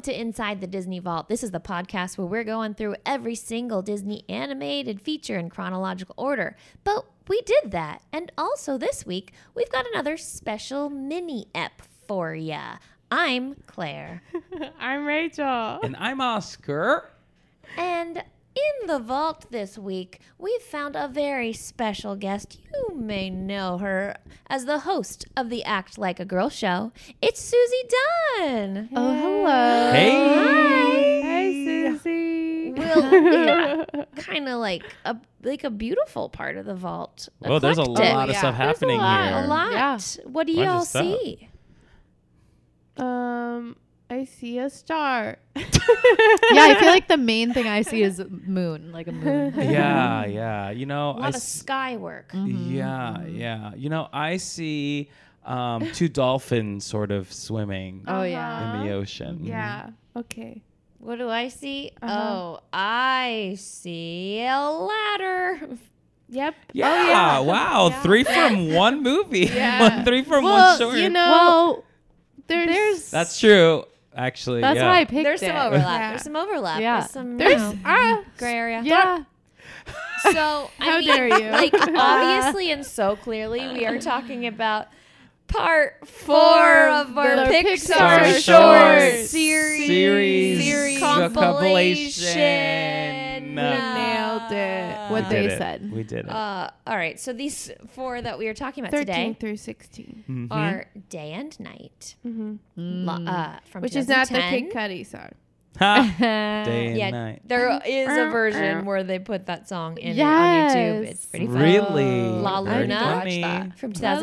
to Inside the Disney Vault. This is the podcast where we're going through every single Disney animated feature in chronological order. But we did that. And also this week, we've got another special mini-ep for ya. I'm Claire. I'm Rachel. And I'm Oscar. And in the vault this week, we've found a very special guest. You may know her as the host of the Act Like a Girl show. It's Susie Dunn. Oh, hello. Hey. Hey, Susie. Well, kind of like a beautiful part of the vault. Well, there's a Eclectic. lot of stuff happening A here. lot. Yeah. What do Bunch of y'all stuff. see? I see a star. Yeah, I feel like the main thing I see is moon, like a moon. Yeah. You know, A lot of sky work. yeah. You know, I see two dolphins sort of swimming Oh, yeah. in the ocean. Yeah. Okay. What do I see? Uh-huh. Oh, I see a ladder. Yep. Yeah. Wow. 3 from one movie. Yeah. 3 from Well, one short. you know, Well, there's That's true. Actually, that's yeah. why I picked There's it. some overlap. Yeah. There's some overlap. Yeah. There's some gray area. Yeah. So, How I mean, dare you. like, obviously and so clearly, we are talking about part 4 of our the Pixar Pixar short shorts. series compilation. We nailed it. What We they did it. said. We did it. All right. So these 4 that we are talking about 13 today through 16. Mhm. are Day and Night. From Which is not the 2010. Kid Cudi song. Ha. Day and Yeah, night. there is a version where they put that song in Yes. on YouTube. It's pretty fun. Really? La Very Luna. funny. From La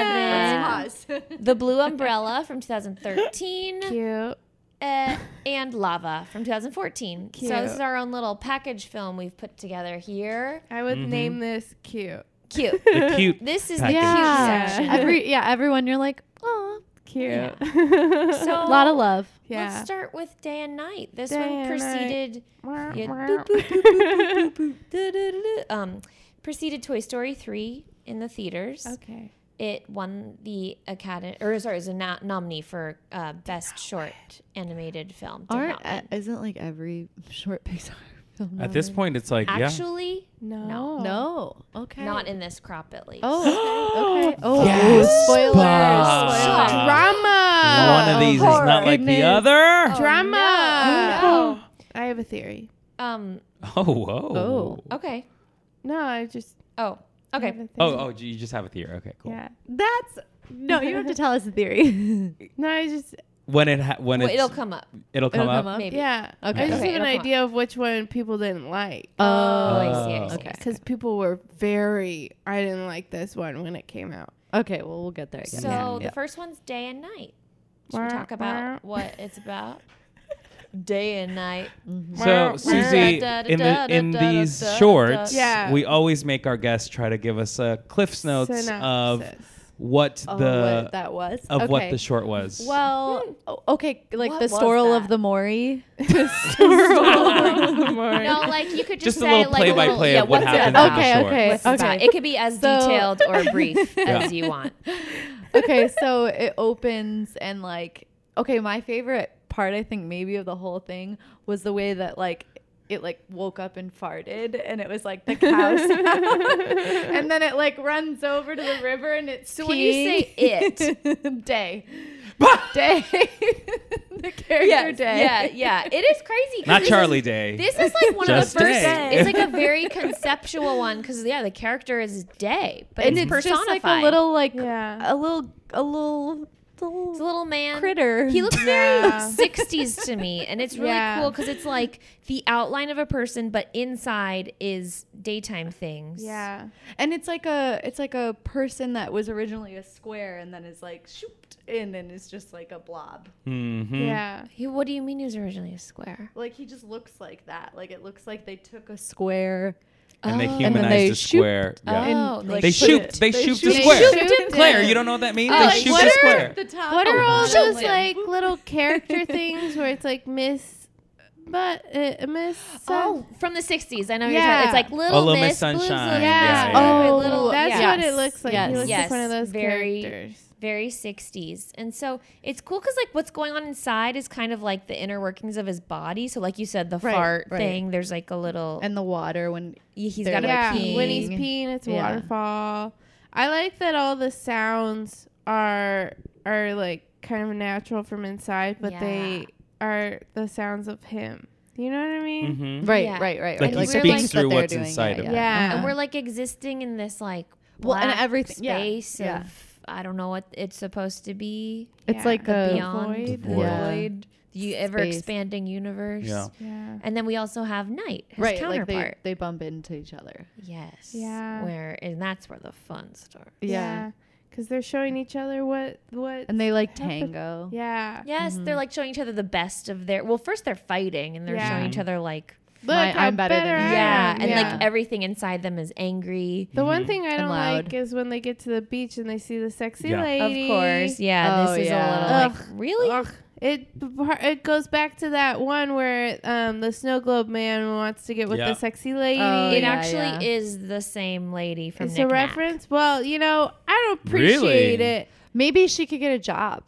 2011. The Blue Umbrella from 2013. Cute. And Lava from 2014. Cute. So this is our own little package film we've put together here. I would name this cute. Cute. The cute. This is Package. the cute Yeah. section. Everyone, you're like, oh, Cute. Yeah. So a lot of love. Yeah. let's start with Day and Night. This Day one and preceded Night. yeah, boop, boop, boop, boop, boop, boop, da-da-da-da. Preceded Toy Story 3 in the theaters. Okay. It won the Academy, or sorry, it was a nominee for Best Short Animated Film. Did not win. Isn't like every short Pixar film? At this point, it's like, Actually, No. No. Okay. not in this crop at least. Oh, okay. Oh, Yes. spoilers. Bah. Spoilers. Drama. one of these is not like the Goodness. other. Drama. Oh, I have a theory. no. Oh, whoa. Okay. No, I just. Oh, I have okay. a theory. Oh, you just have a theory. Okay, cool. Yeah. That's no. You don't have to tell us the theory. No, I just. When Well, it's, it'll come up. it'll come It'll up. come up. Maybe. Yeah. Okay. I just Okay, have an it'll come idea of which one people didn't like. Oh, I see. Okay. Because people were I didn't like this one when it came out. Okay. Well, we'll get there again. So Yeah. the first one's Day and Night. Should we Wah, talk wah. about what it's about? Day and Night. So, Susie, in these shorts, Yeah. we always make our guests try to give us a Cliff's Notes of Synopsis. what Oh, the what that was. of okay. what the short was. Well, okay, like What the was Storl that? of the Maury. No, like you could just, Just a say little like play-by-play yeah, of what what's it happens about? in the Okay, short. okay. What's it about? It could be as So- detailed or brief Yeah. as you want. Okay, so it opens and like, okay, my favorite part, I think maybe of the whole thing was the way that like it like woke up and farted and it was like the cow sound. And then it like runs over to the river and it's So when you say it, Day. Day. The character Yes, Day. yeah. It is crazy. 'cause Not this Charlie is- Day. This is like one of Just the first. Day. It's like a very conceptual one because the character is Day, but And it's it's just personified. like a little like Yeah. a little It's a little man. critter. He looks very Yeah. 60s to me, and it's really Yeah. cool because it's like the outline of a person, but inside is daytime things. Yeah. And it's like a person that was originally a square and then is like shooped in and is just like a blob. Mm-hmm. Yeah. What do you mean he was originally a square? Like he just looks like that. Like it looks like they took a square. And they Oh. And then humanized they the square. Yeah. Oh, like, They put shooped. it- They shooped the shooped- square. shooped Claire, it. you don't know what that means? Oh, They like, shooped what the are square. The top. What are all shoot those him. like little character things where it's like but Miss Oh, from the 60s. I know you're Yeah. talking. It's like Little Miss Miss Sunshine. Yeah. Oh, little, That's yeah. what it looks like. Yes. He looks like one of those Very- characters. Very 60s. And so it's cool because, like, what's going on inside is kind of like the inner workings of his body. So, like you said, the Right, fart right. thing, there's like a little. And the water when He's they're got Yeah, a pee. when he's peeing, it's a Yeah. waterfall. I like that all the sounds are like kind of natural from inside, but they are the sounds of him. You know what I mean? Mm-hmm. right, Yeah. right, right, Like right. he the speaks things that through they're what's doing. inside of him. Yeah. And we're like existing in this like Well, and black everything- yeah, space yeah. of I don't know what it's supposed to be. It's like The a beyond, void. the Yeah. void, the ever Space. expanding universe. Yeah. Yeah. And then we also have Night, his right, like counterpart. they bump into each other. Yes. Yeah. And that's where the fun starts. Yeah, Because they're showing each other what. and they like happened. tango. Yeah. Yes, they're like showing each other the best of their. Well, first they're fighting and they're Yeah. showing each other like. Look, I'm how better than I you. Yeah, am. and Yeah. like everything inside them is angry. The one thing I don't loud. like is when they get to the beach and they see the sexy Yeah. lady. Of course, yeah. Oh, This is yeah. a little like, Ugh. really? Ugh. It goes back to that one where the snow globe man wants to get with Yeah. the sexy lady. Oh, It yeah, actually yeah. is the same lady from It's Knick a Knack. reference. Well, I don't appreciate Really? it. Maybe she could get a job.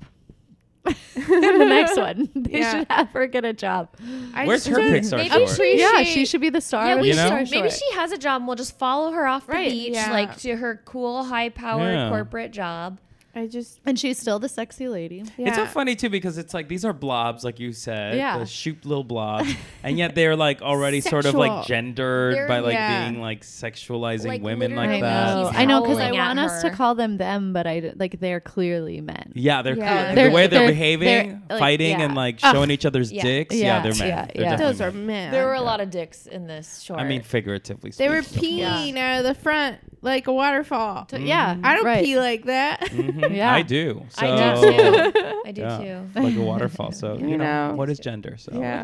In the next one, they Yeah. should have her get a job. I Where's her just Pixar maybe short? appreciate- Yeah, she should be the star. Yeah, of we You the know? Star maybe Short. she has a job and we'll just follow her off the Right, beach, yeah. like to her cool, high-powered Yeah. corporate job. I just And she's still the sexy lady. yeah. It's so funny too because it's like these are blobs, like you said, Yeah. the shoot little blobs, and yet they're like already sort of Sexual. like gendered They're- by like yeah. being like sexualizing Like, women literally, like that. he's I know, because I howling at want us to her. call them them, but like they're clearly men. Yeah, they're Yeah. cool. They're- the way they're, they're- behaving, they're, like, fighting, yeah. and like Ugh. showing each other's Yeah. dicks. Yeah, Yeah, they're men. yeah, They're yeah. definitely those are men. men. There were a lot of dicks in this short. I mean, figuratively They were speaking. peeing out of the front like a waterfall. Yeah, I don't right. pee like that. Mhm. Yeah. I do. So, I do too. I do yeah, too. like a waterfall. So you know, know. what is gender? So Yeah.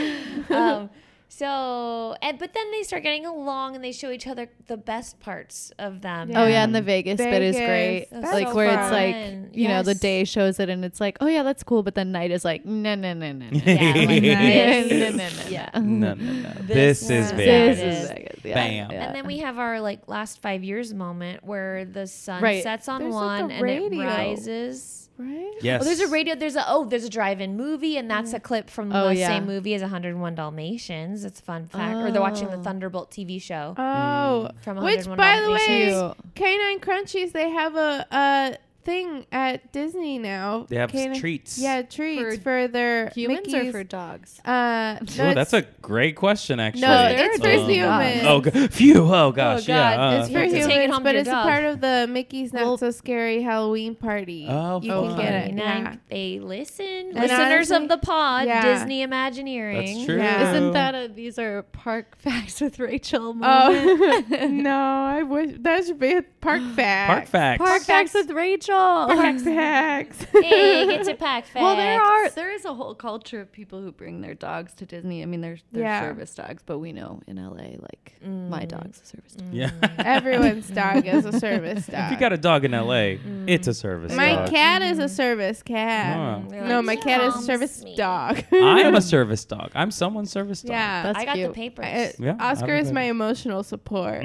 But then they start getting along and they show each other the best parts of them. Yeah. Oh yeah, and the Vegas bit is great. Vegas. That's Like so where it's fun. like the Yes. day shows it and it's like, oh yeah, that's cool, but then night is like, no. Yeah, like No, this. Yeah. no. This This is is Vegas. This is Vegas. Yeah. Bam. Yeah. And then we have our like last 5 years moment where the sun Right. sets on There's, like, one a and it radio. rises. Right? Yes. Oh, there's a radio. There's a drive-in movie, and that's a clip from Oh, the yeah. same movie as 101 Dalmatians. It's a fun fact. Or they're watching the Oh. Thunderbolt TV show Oh. from Which, 101 by the way, Dalmatians. Canine Crunchies, they have a thing at Disney now. They have Canine- treats. Yeah, treats For for their humans Mickeys. or for dogs? No, Oh, that's a great question, actually. no, They're it's for Disney humans. Oh, phew! Oh gosh, God. yeah. It's You for have to take it humans, home to but your it's a dog. part of the Mickey's Not Well- So Scary Halloween party. Oh, you fun. can get it. Nine, Yeah. They listen. And Listeners honestly- of the pod, yeah. Disney Imagineering. That's true. Yeah. Isn't that these are park facts with Rachel? moment? Oh no! I wish that should be a park fact. Park facts. Park facts with Rachel. Park facts. Hey, get to pack facts. Well, there is a whole culture of people who bring their dogs to Disney. I mean, they're Yeah. service dogs, but we know in LA, like my dog's a service dog. Yeah. Everyone's dog is a service dog. If you got a dog in LA, it's a service My dog. cat is a service cat. Oh. They're No, like, my cat is a "Calms service me." dog. I am a service dog. I'm someone's service dog. Yeah. That's I got the cute. papers. Yeah, Oscar I've is been- my emotional support.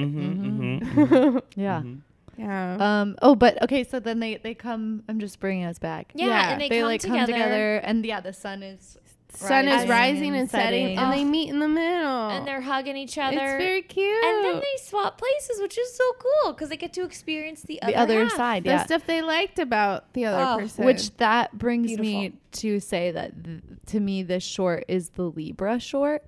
Yeah. Yeah. But okay, so then they come. I'm just bringing us back. Yeah, Yeah, and they, They come, like together. come together, and yeah, the sun is Sun is rising rising and setting, and Oh. they meet in the middle. and they're hugging each other. It's very cute. and then they swap places, which is so cool because they get to experience the other half. side. the Yeah. stuff they liked about the other Oh, person. Which that brings me Beautiful. to say that to me this short is the Libra short.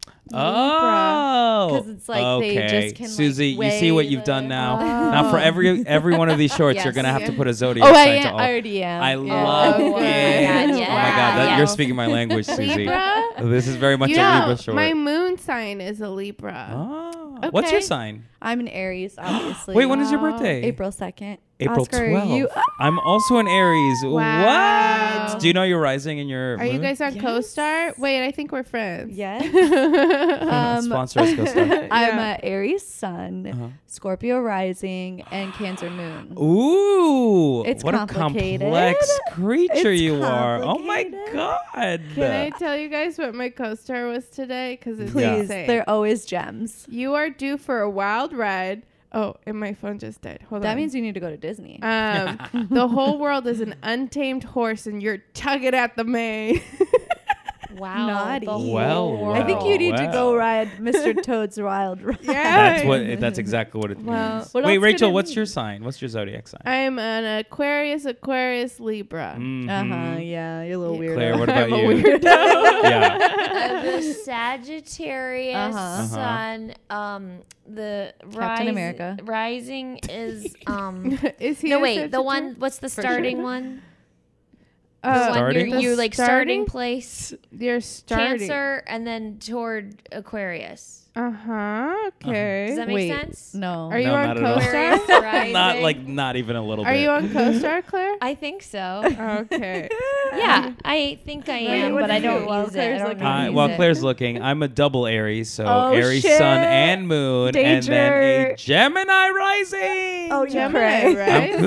Oh, Because it's like they okay. just can, like, Susie, you see what weigh you've done the- now. Now for every one of these shorts, you're Yes. gonna have to put a zodiac Oh, sign to all. I already am. I Yeah. love Oh it. my God, Oh my yeah. god, Yeah. you're speaking my language, Susie. Libra? This is very much a Yeah, Libra short. my moon sign is a Libra. Oh. What's your Okay. sign? I'm an Aries, obviously. Wait, when is your birthday? April 2nd. April Oscar, 12th. you- I'm also an Aries. Wow. What? Do you know your rising and your Are you moon? guys on Yes. CoStar? Wait, I think we're friends. Yes. Sponsor us, CoStar. I'm Yeah. a Aries sun, Uh-huh. Scorpio rising, and Cancer moon. Ooh, It's what complicated. a complex creature It's you are. Oh my complicated. God. Can I tell you guys what my CoStar was today? Because it's Yeah. Please, insane. they're always gems. You are due for a wild ride. Oh, and my phone just died. Hold on. That means you need to go to Disney. The whole world is an untamed horse, and you're tugging at the mane. Wow. Naughty. the whole Well, world. I think you need to wow. go ride Mr. Toad's Wild Ride. Yeah. That's exactly what it Well, means. what Wait, else Rachel, could it what's mean? your sign? What's your zodiac sign? I'm an Aquarius, Libra. Mhm. Yeah, you're a little weird. Claire, what about I'm a you? weirdo. Yeah. The Sagittarius Uh-huh. sun. The Captain America. rising is Is he no a wait, the one. Sagittarius? What's the For starting sure. one? The Uh, one Starting? you're The like starting place. You're starting. Cancer and then toward Aquarius. Uh-huh. Okay. Does that make Wait, sense? No. Are you No, on not at all. Aquarius CoStar? rising. not even a little Are bit. you on CoStar, Claire? I think so. Okay. Yeah, I think I am, what but do I you don't do while use it. Claire's I don't looking? know how to use While it. Claire's looking, I'm a double Aries, so Oh, Aries shit. sun and moon, and then a Danger. Gemini rising. Oh, you Gemini, pray. right? I'm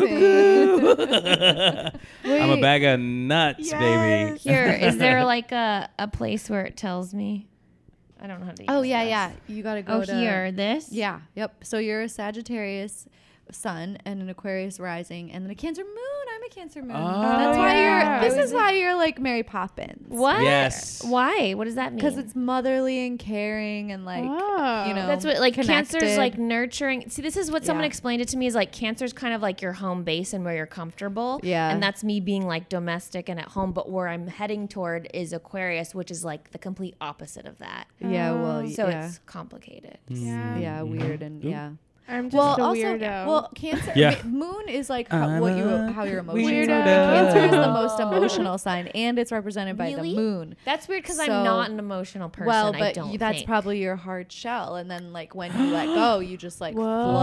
cuckoo. I'm a Wait. bag of nuts, baby. Yes. Here, is there like a place where it tells me? I don't know how to use Oh, yeah, this. yeah. You got to go Oh, to... here, this? Yeah, yep. So you're a Sagittarius sun and an Aquarius rising and then a Cancer moon. I'm a Cancer moon. Oh, That's why yeah. you're... This is why you're like Mary Poppins. What? Yes. Why? What does that mean? Because it's motherly and caring and like, Oh. you know... That's what like Cancer's connected. like nurturing. See, this is what someone Yeah. explained it to me is like Cancer's kind of like your home base and where you're comfortable. Yeah. And that's me being like domestic and at home. But where I'm heading toward is Aquarius, which is like the complete opposite of that. Yeah, well, So yeah. it's complicated. Yeah. Yeah, weird and Ooh. yeah. I'm just Well, a also, weirdo. well, Cancer. Yeah. Moon is like how your emotions Weirdo. are. Cancer is the most emotional sign, and it's represented by Really? the moon. That's weird because I'm So- not an emotional person. Well, I but don't that's think. probably your hard shell, and then like when you let go, you just like Whoa.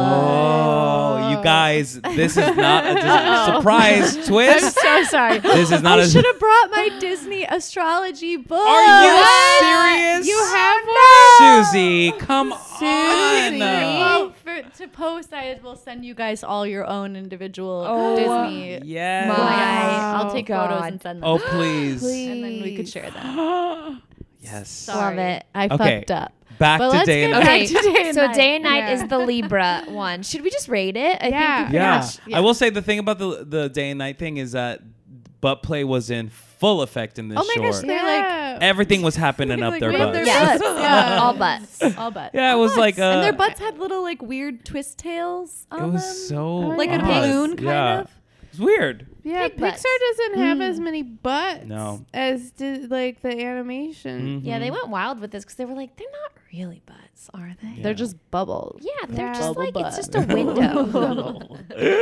flood. Oh, you guys, this is not a surprise twist. So sorry. This is not I a. should have brought my Disney astrology book. Are you serious? You have one? Susie, come Susie. on. To post, I will send you guys all your own individual Oh, Disney. Yes. When I get home. Wow. I'll take God. photos and send them. Oh, please. And then we could share them. Yes. Sorry. Love it. I Okay. fucked up. Back But to let's day and get night. back Okay, to day and so night. day and night Yeah. is the Libra one. Should we just rate it? I Yeah. think Yeah. Yeah. I will say the thing about the day and night thing is that butt play was in full effect in this Oh my short. gosh, they're like Everything was happening up like, their with butts. their Yes. butts. Yeah. all butts. all butts. Yeah, it was like and their butts had little like weird twist tails on It was them. so like a odd. balloon kind Yeah. of. It was weird. Yeah, Pig butts. Pixar doesn't have as many butts No. as did like the animation. Yeah, they Mhm. went wild with this because they were like, they're not really butts, are they? Yeah. They're just bubbles. Yeah, they're Yeah. just Bubble like butt. it's just a window.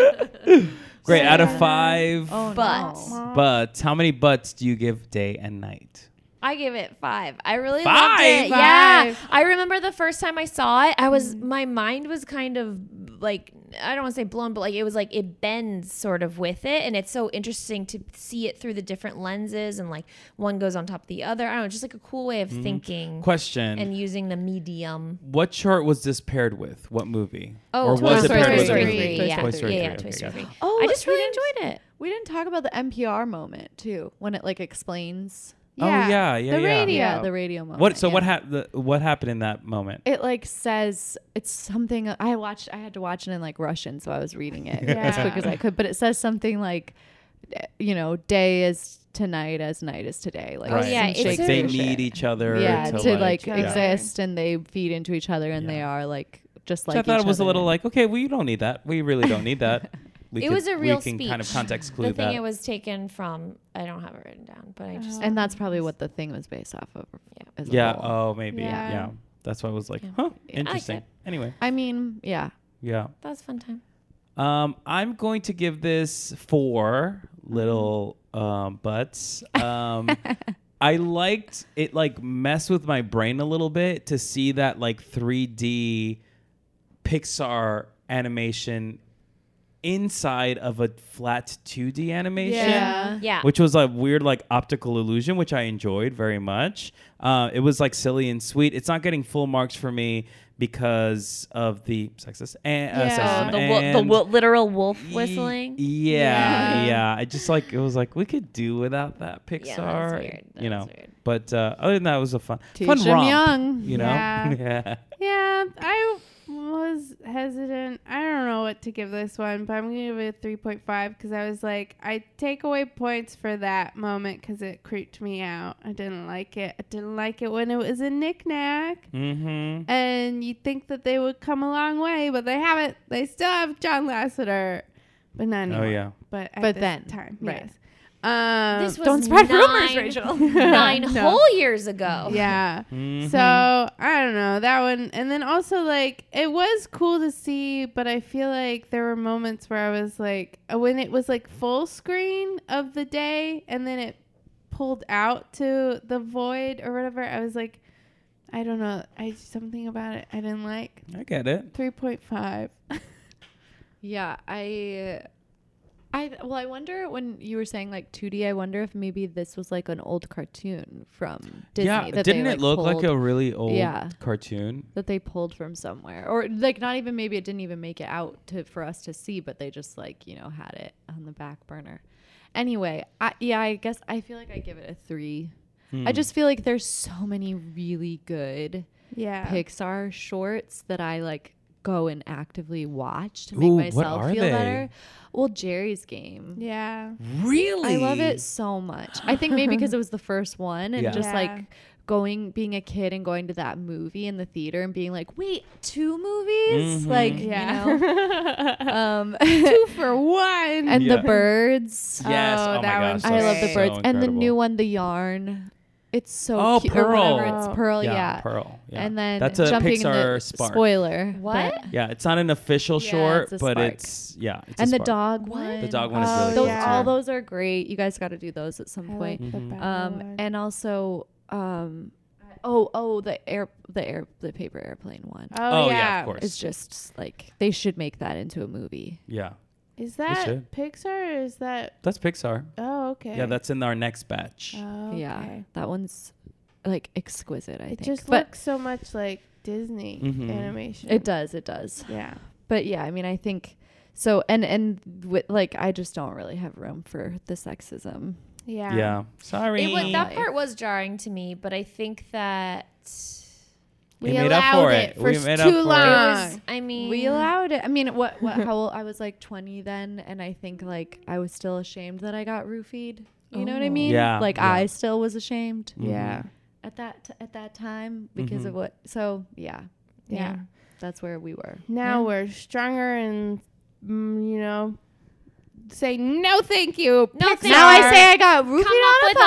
Great. Out of Yeah. 5 Butts. no. butts, how many butts do you give day and night? I give it 5. I really 5? loved it. Yeah, 5. I remember the first time I saw it, my mind was kind of like, I don't want to say blown, but like it was like it bends sort of with it, and it's so interesting to see it through the different lenses, and like one goes on top of the other. I don't know, just like a cool way of thinking Question. and using the medium. What chart was this paired with? What movie? Oh, or Toy was it Story paired with a 3. movie? Yeah, Toy Story yeah, 3. yeah, Okay, Toy Story got it. 3. Oh, I just we really didn't- enjoyed it. We didn't talk about the NPR moment too, when it like explains. Oh, yeah, The yeah. radio. Yeah, the radio moment. What? So yeah. what happened in that moment? It like says it's something I had to watch it in like Russian, so I was reading it Yeah. as quick as I could. But it says something like, day is tonight as night is today. Like Right. Oh, yeah, some it's Like Shakespeare they shit. need each other. Yeah, to like yeah. exist, and they feed into each other, and they Yeah. are like just So like. I thought each it was a other. little like, okay, well, you don't need that. We really don't need that. It was a real We can kind of speech. context clue The thing that. it was taken from, I don't have it written down, but I just. and that's probably what the thing was based off of. Yeah. as a Yeah. whole. Oh, maybe. Yeah. Yeah. That's why I was like, Yeah. huh, I interesting. liked Anyway. I mean, yeah. Yeah. That was a fun time. I'm going to give this 4 little butts. I liked it, like mess with my brain a little bit to see that like 3D Pixar animation inside of a flat 2D animation. Yeah. Yeah. Which was a weird like optical illusion, which I enjoyed very much. It was like silly and sweet. It's not getting full marks for me because of the sexism Yeah. and Literal wolf whistling. Yeah. I just like it was like we could do without that Pixar. Yeah, that's weird. You know. That's weird. But other than that, it was a fun Teach fun 'em romp. young. You know. Yeah. Yeah, I was hesitant. I don't know what to give this one, but I'm going to give it a 3.5 because I was like, I take away points for that moment because it creeped me out. I didn't like it. I didn't like it when it was a knick-knack. Mm-hmm. And you'd think that they would come a long way, but they haven't. They still have John Lasseter, but not anymore. Oh yeah. But at But this then, time, right. yes. This was Don't spread rumors, 9 Rachel. 9 No. whole years ago. Yeah. Mhm. So I don't know that one, and then also like it was cool to see, but I feel like there were moments where I was like, when it was like full screen of the day, and then it pulled out to the void or whatever. I was like, I don't know, something about it I didn't like. I get it. 3.5. Yeah, I wonder when you were saying like 2D, I wonder if maybe this was like an old cartoon from Disney. Yeah. that Didn't they, it look like pulled- a really old Yeah. cartoon? that they pulled from somewhere, or like not even maybe it didn't even make it out for us to see, but they just like had it on the back burner. Anyway, I guess I feel like I give it a 3. I just feel like there's so many really good Yeah. Pixar shorts that I like go and actively watch to make Ooh, what myself are feel they? better. Well, Jerry's Game. Yeah. Really? I love it so much. I think maybe because it was the first one and Yeah. just Yeah. like being a kid and going to that movie in the theater and being like, wait, 2 movies? Mhm. Like, Yeah. you know, 2 for 1. and Yeah. the birds. Yes. Oh, Oh, my that gosh. one's that's I love the so birds. And the incredible. new one, the yarn. It's so Oh, cute. Or Pearl. whatever, it's Pearl, yeah. Pearl. Yeah. And then That's a jumping Pixar in the Spark. spoiler. What? but- Yeah, it's not an official Yeah, short, it's a but Spark. it's and a the Spark. dog What? one. The dog one is Oh, really Those, good yeah. too. all those are great. You guys got to do those at some I point. like the Mhm. bad one. And also, the paper airplane one. Oh, yeah, of course. It's just like they should make that into a movie. Yeah, Is They that should. Pixar or is that? that's Pixar. Oh, okay. Yeah, that's in our next batch. Oh, okay. Yeah, that one's like exquisite. I It think, just but looks so much like Disney Mhm. animation. it does. It does. Yeah. But yeah, I mean, I think so. And with like, I just don't really have room for the sexism. Yeah. Yeah, sorry. That part was jarring to me, but I think that We We made up allowed for it it. for We made up too for it. it long. was. I mean, We allowed it. I mean, what how old? I was like 20 then, and I think like I was still ashamed that I got roofied. You know what I Oh. mean? Yeah, Like yeah. I still was ashamed Mhm. Yeah. at that time because Mhm. of what. So yeah, Yeah. that's where we were. Now we're stronger and, say no thank you. No, Pixar. thank Now I say I got roofied Come up on with a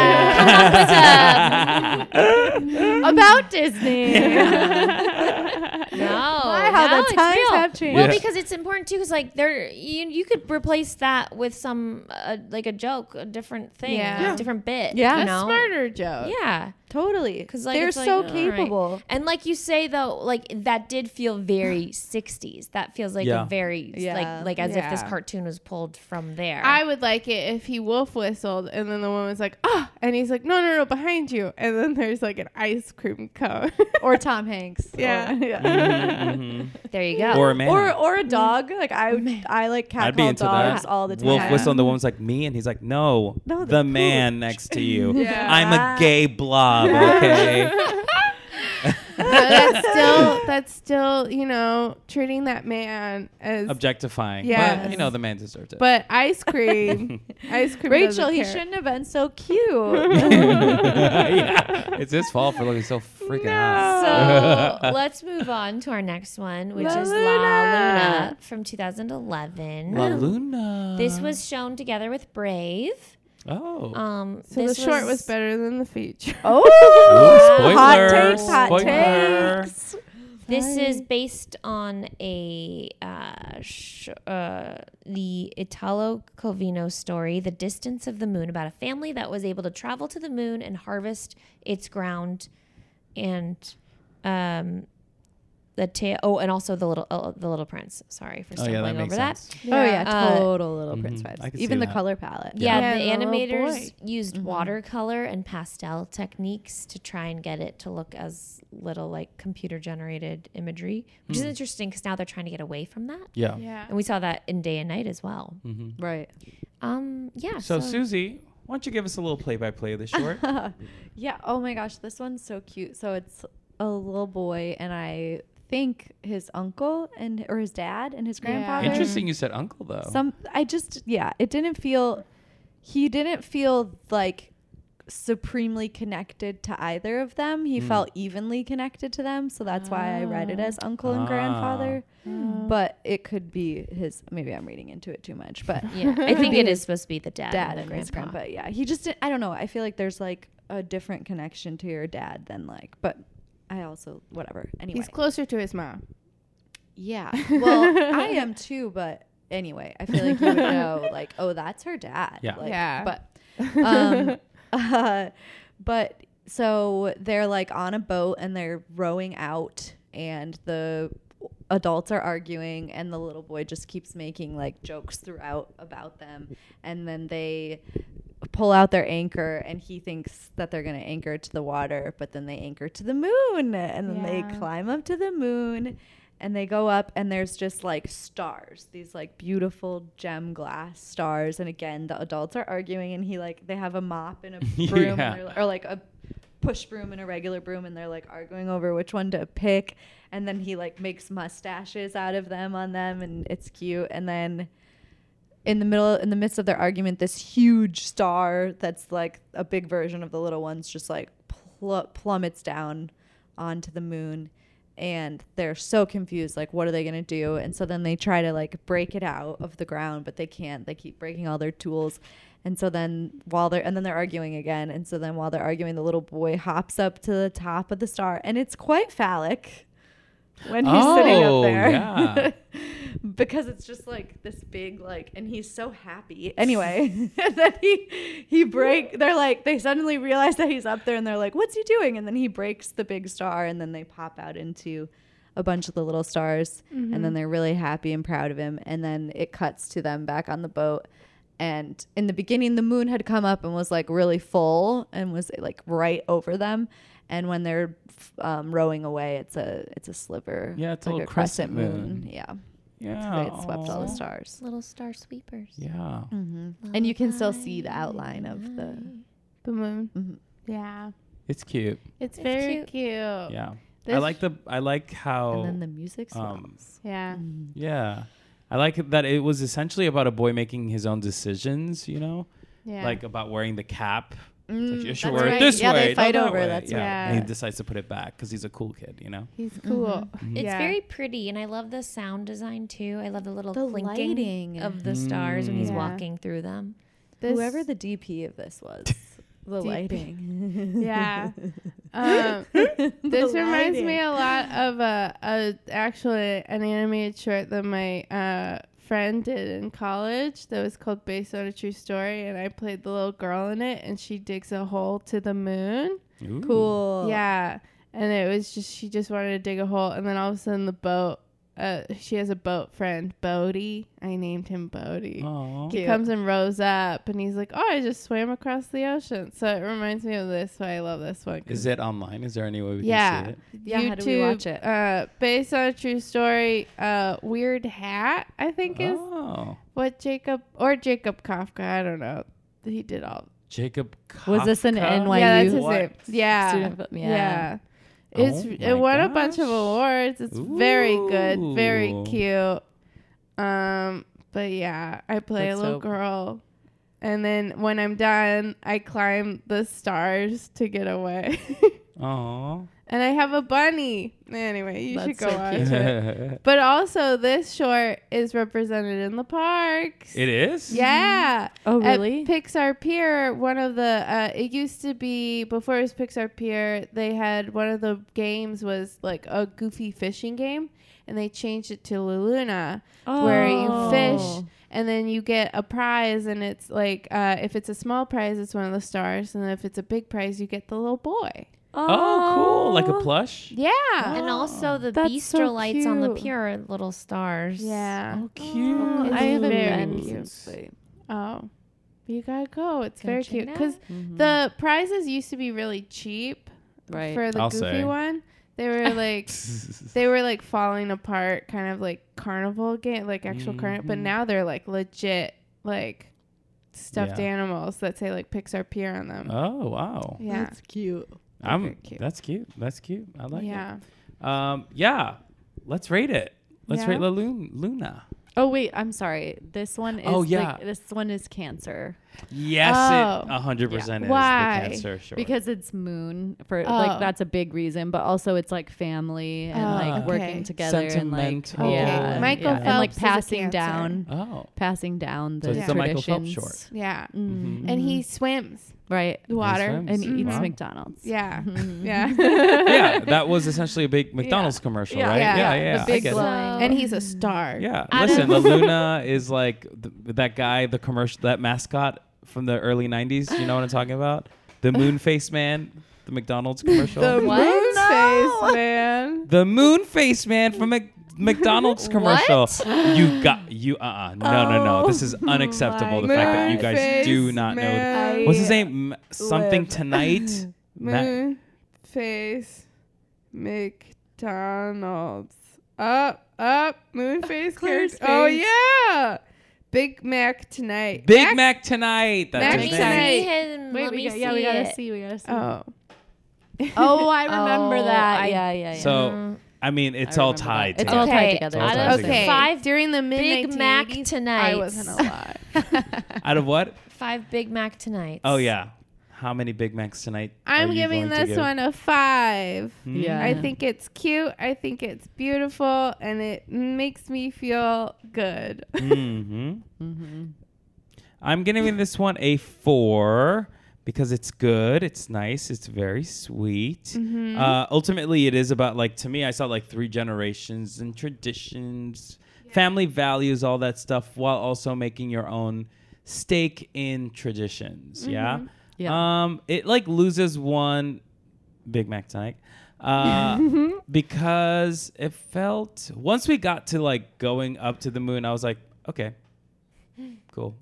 podcast about Disney. no, How no, the it's times real. have changed. Well, Yeah. because it's important too, because like you could replace that with some like a joke, a different thing, Yeah. a different bit. Yeah. you A know? smarter joke. Yeah, Totally, 'Cause, like, they're it's like, so all right. capable. and like you say though, like that did feel very 60s. That feels like Yeah. a very Yeah. like as if this Yeah. cartoon was pulled from there. I would like it if he wolf whistled and then the woman's like, and he's like, no, behind you. And then there's like an ice cream cone. Or Tom Hanks. Yeah. Or, Mhm, there you mhm. go. Or a man. or a dog. Like I like cat I'd be call into dogs that. all the time. Wolf whistle, and the woman's like, me? And he's like, no, No, the the man next to you. Yeah. I'm a gay blob, okay? That's still, treating that man as. Objectifying. Yes. But, the man deserved it. But ice cream. Rachel, doesn't he care. shouldn't have been so cute. Yeah. It's his fault for looking so freaking hot. So let's move on to our next one, which La is La Luna. Luna from 2011. La Luna. This was shown together with Brave. Oh. So the this short was better than the feature. Oh, Ooh, spoiler. hot takes, hot Spoiler. takes. This is Sorry. based on the Italo Calvino story, The Distance of the Moon, about a family that was able to travel to the moon and harvest its ground and the tail. Oh, and also the Little Prince. Sorry for stumbling over that. Oh yeah, Uh, total Little Prince I vibes. could Even see the that. color palette. Yeah, Yeah, the the little animators boy. used watercolor and pastel techniques to try and get it to look as little like computer generated imagery, which is interesting because now they're trying to get away from that. Yeah. Yeah. And we saw that in Day and Night as well. Right. Yeah. So Susie, why don't you give us a little play-by-play of the short? Yeah. Oh my gosh, this one's so cute. So it's a little boy, and I think his uncle or his dad and his grandfather. Interesting you said uncle, though. It didn't feel. He didn't feel like supremely connected to either of them. He felt evenly connected to them, so that's why I read it as uncle and grandfather. But it could be his. Maybe I'm reading into it too much, but yeah, I think it is supposed to be the dad and his grandpa. grandpa. Yeah, he just. I don't know. I feel like there's like a different connection to your dad than like. But I also whatever. Anyway, He's closer to his mom. yeah. Well, I am too, but anyway, I feel like you would know, like, oh, that's her dad. Yeah. Like, Yeah. But so they're like on a boat and they're rowing out, and the adults are arguing, and the little boy just keeps making like jokes throughout about them, and then they pull out their anchor, and he thinks that they're going to anchor to the water, but then they anchor to the moon, and then they climb up to the moon, and they go up, and there's just like stars, these like beautiful gem glass stars. And again, the adults are arguing, and they have a mop and a broom, Yeah. and or like a push broom and a regular broom, and they're like arguing over which one to pick. And then he like makes mustaches out of them on them, and it's cute. And then in the midst of their argument, this huge star that's like a big version of the little ones just like plummets down onto the moon, and they're so confused, like what are they gonna do? And so then they try to like break it out of the ground, but they can't. They keep breaking all their tools. And so then they're arguing again, and so then while they're arguing, the little boy hops up to the top of the star, and it's quite phallic when he's sitting up there. Yeah. Because it's just like this big, like, and he's so happy anyway. And then they suddenly realize that he's up there, and they're like, what's he doing? And then he breaks the big star, and then they pop out into a bunch of the little stars, and then they're really happy and proud of him. And then it cuts to them back on the boat. And in the beginning, the moon had come up and was like really full and was like right over them. And when they're rowing away, it's a sliver. Yeah, it's like a little crescent moon. Yeah. Yeah. It swept all the stars. Little star sweepers. Yeah. And you can still see the outline of the. The moon. Mhm. Yeah. It's cute. It's It's very cute. cute. Yeah. This- I like how And then the music swells. Yeah. yeah. I like that it was essentially about a boy making his own decisions, you know? Yeah. Like about wearing the cap. It's like, you should that's wear it right. this Yeah, way. they fight not that over it. way. That's yeah. right. And he decides to put it back because he's a cool kid, you know? He's cool. It's Yeah. very pretty, and I love the sound design too. I love the little The clinking lighting. of the stars when he's Yeah. walking through them. This- Whoever the DP of this was, the DP. lighting. Yeah. This reminds me lighting. a lot of actually an animated short that my friend did in college that was called Based on a True Story, and I played the little girl in it, and she digs a hole to the moon. Ooh. Cool. Yeah. And it was just, she just wanted to dig a hole, and then all of a sudden the boat, she has a boat friend, Bodie. I named him Bodie. Aw. He Cute. comes and rows up, and he's like, oh, I just swam across the ocean. So it reminds me of this, so I love this one. 'cause Is it online? Is there any way we yeah. can see it? Yeah, how do we watch it? Based on a true story, Weird Hat, I think is Oh. what Jacob Kafka, I don't know. He did all. Jacob Kafka? Was this an NYU yeah, that's his What? name. Yeah. student film? Yeah. Oh It my won a bunch of gosh. awards. It's very good, very Ooh. cute. But yeah, I play That's a little dope. girl, and then when I'm done, I climb the stars to get away. Aw. And I have a bunny. Anyway, you should That's go so watch cute. it. But also, this short is represented in the parks. It is? Yeah. Oh, really? At Pixar Pier, one of the, it used to be, before it was Pixar Pier, they had one of the games was like a goofy fishing game, and they changed it to Luluna, where you fish, and then you get a prize, and it's like, if it's a small prize, it's one of the stars, and if it's a big prize, you get the little boy. Oh, cool. Like a plush? Yeah. And also the That's bistro so lights on the cute. pier are little stars. Yeah. Oh, cute. It's I haven't very been cute. since Oh, you gotta go. It's Gotta very check cute it because Mm-hmm. the prizes used to be really cheap Right. for the I'll goofy say. one. They were like they were like falling apart, kind of like carnival game, like actual carnival. But Mhm. now they're like legit, like stuffed Yeah. animals that say like Pixar Pier on them. Oh, wow. Yeah, cute. very cute. That's cute. That's cute. I like yeah. it. Yeah. Let's rate it. Let's Yeah. rate La Luna. Oh wait, I'm sorry. This one is Oh, yeah. this one is Cancer Yes, Oh. it 100% is Why? the Cancer short. because it's moon for Oh. like that's a big reason, but also it's like family and Oh, like okay. working together and like Sentimental. yeah, Michael yeah. and like Phelps is a passing Cancer. down Oh. the So it's the Michael Phelps traditions. short. Yeah. Mm, And mhm. he swims right the water. swims. and he eats Wow. McDonald's. Yeah. Mhm. Yeah. Yeah, that was essentially a big McDonald's commercial, Yeah. right? Yeah. Yeah, Yeah. yeah. The I big get it. glowing. And he's a star. Yeah, Out listen, of- La Luna is like that guy, the commercial, that mascot from the early 90s. You know what I'm talking about? The moon face man, the McDonald's commercial. The What? moon No. face man. The moon face man from McDonald's commercial. What? You got you no. This is unacceptable. The my fact that you Moon guys face do not know. man. What's his name? Something live. tonight. Moon face McDonald's. Up, moon face Claire's character. Oh face. yeah. Big Mac tonight. Big Mac tonight. Mac That's Let me his tonight. name. see him. Wait, Let we me got, see yeah, we gotta it. see. We gotta see. Oh. Oh, I remember Oh, that. I- yeah. So I mean, it's I all remember tied. that. It's together. all tied Okay, together. It's all out tied of together. Okay. five During the mid Big Mac 1980s, tonight. I wasn't alive. Out of what? 5 Big Mac tonights. Oh yeah. How many Big Macs tonight? I'm are you giving going to this give? one a 5. Yeah. I think it's cute. I think it's beautiful, and it makes me feel good. Mm-hmm. Mm-hmm. I'm giving this one a 4 because it's good. It's nice. It's very sweet. Mm-hmm. Ultimately, it is about like, to me, I saw like 3 generations and traditions, family values, all that stuff, while also making your own stake in traditions. Yeah. Yeah. It like loses one Big Mac tonight. Because it felt, once we got to like going up to the moon, I was like, okay, cool.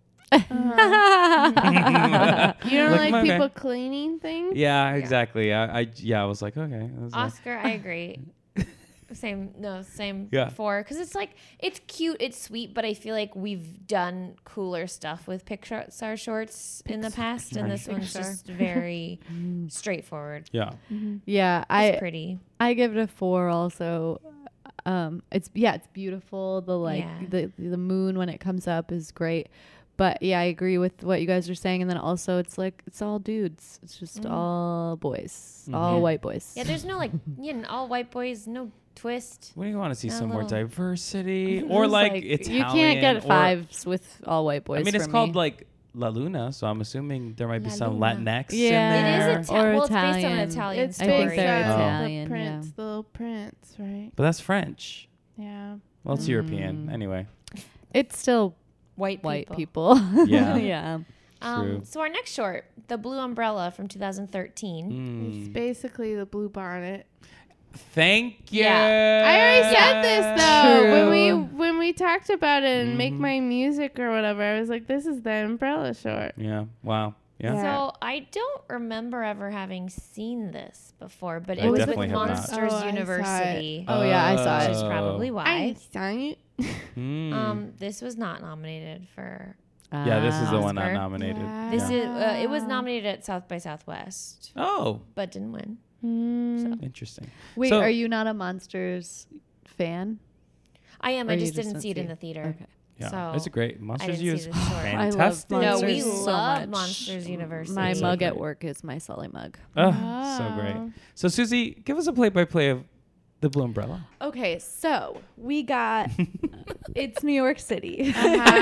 You don't Like, like okay. people cleaning things? Yeah, exactly. I was like, okay. I was like, Oscar, I agree. Same 4 Yeah. because it's like it's cute, it's sweet, but I feel like we've done cooler stuff with Pixar shorts in the past, and this one's just very straightforward. yeah. Yeah, It's pretty. I give it a 4 also. It's beautiful. The Yeah. the moon when it comes up is great. But yeah, I agree with what you guys are saying. And then also it's like it's all dudes. It's just all boys. All Mhm. white boys. Yeah, there's no like all white boys, no twist. What do you want to see? A Some more little- diversity, or It's like Italian? you can't get or- 5s with all white boys. I mean, it's for called me. like La Luna, so I'm assuming there might be La some Luna. Latinx Yeah. in there. It is Or well, it's based on an Italian. Italian It's story. I think based they're on Italian, the prince, yeah. the little prince, right? But that's French. Yeah. Well, it's European anyway. It's still white white people. Yeah. Yeah. True. So our next short, The Blue Umbrella from 2013. Mm. It's basically the blue bonnet. Thank you. Yeah. I already said this though True. when we talked about it and make Mhm. my music or whatever. I was like, this is the umbrella short. Yeah. Wow. Yeah. Yeah. So I don't remember ever having seen this before, but I it was definitely with have not. Monsters Oh, I saw it. University, Oh, yeah, I saw which it. is probably I why. saw you. Mm. This was not nominated for. Yeah, this is the one not Oscar. nominated. Wow. This Yeah. is. It was nominated at South by Southwest, Oh, but didn't win. Mm. interesting. Wait, So- are you not a Monsters fan? I am. Or I you just just didn't don't see it see in it? the theater. Okay. Yeah, So it's a great I Monsters didn't U see is this short. I love fantastic. No, Monsters we so love much. Monsters University. My So mug at great. work is my Sully mug. Oh, so great. So Susie, give us a play-by-play of the Blue Umbrella. Okay, so we got it's New York City.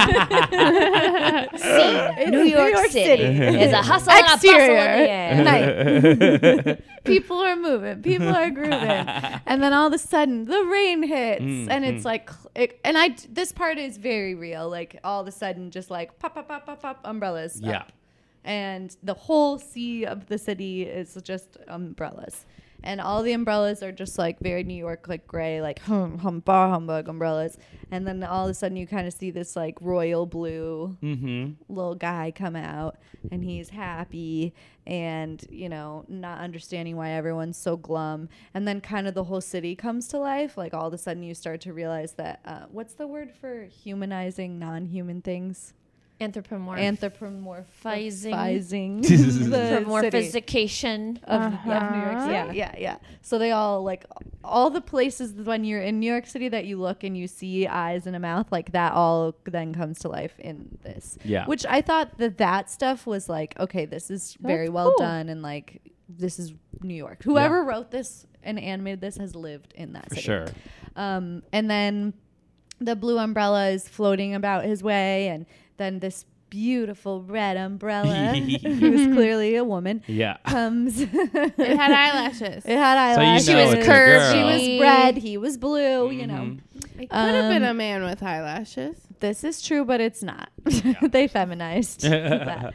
Scene, New York City. Is a hustle and a bustle in the Exterior. air. People are moving, people are grooving, and then all of a sudden the rain hits, and it's like, this part is very real. Like all of a sudden, just like pop, pop, pop, pop, pop, umbrellas. Yeah. Up. And the whole sea of the city is just umbrellas. And all the umbrellas are just like very New York, like gray, like bah humbug umbrellas. And then all of a sudden you kind of see this like royal blue little guy come out, and he's happy and, you know, not understanding why everyone's so glum. And then kind of the whole city comes to life. Like all of a sudden you start to realize that, what's the word for humanizing non-human things? Anthropomorphizing. Anthropomorphizing the Anthropomorphizication of New York City. Yeah. So they all like all the places when you're in New York City that you look and you see eyes and a mouth, like that all then comes to life in this. Yeah. Which I thought that stuff was like, okay, this is very well done, and like this is New York. Whoever wrote this and animated this has lived in that city. For sure. And then the blue umbrella is floating about his way, and then this beautiful red umbrella, who's clearly a woman, comes. It had eyelashes. It had eyelashes. So you know she was curvy. She was red. He was blue. You know, It could have been a man with eyelashes. this is true, but it's not. They feminized that.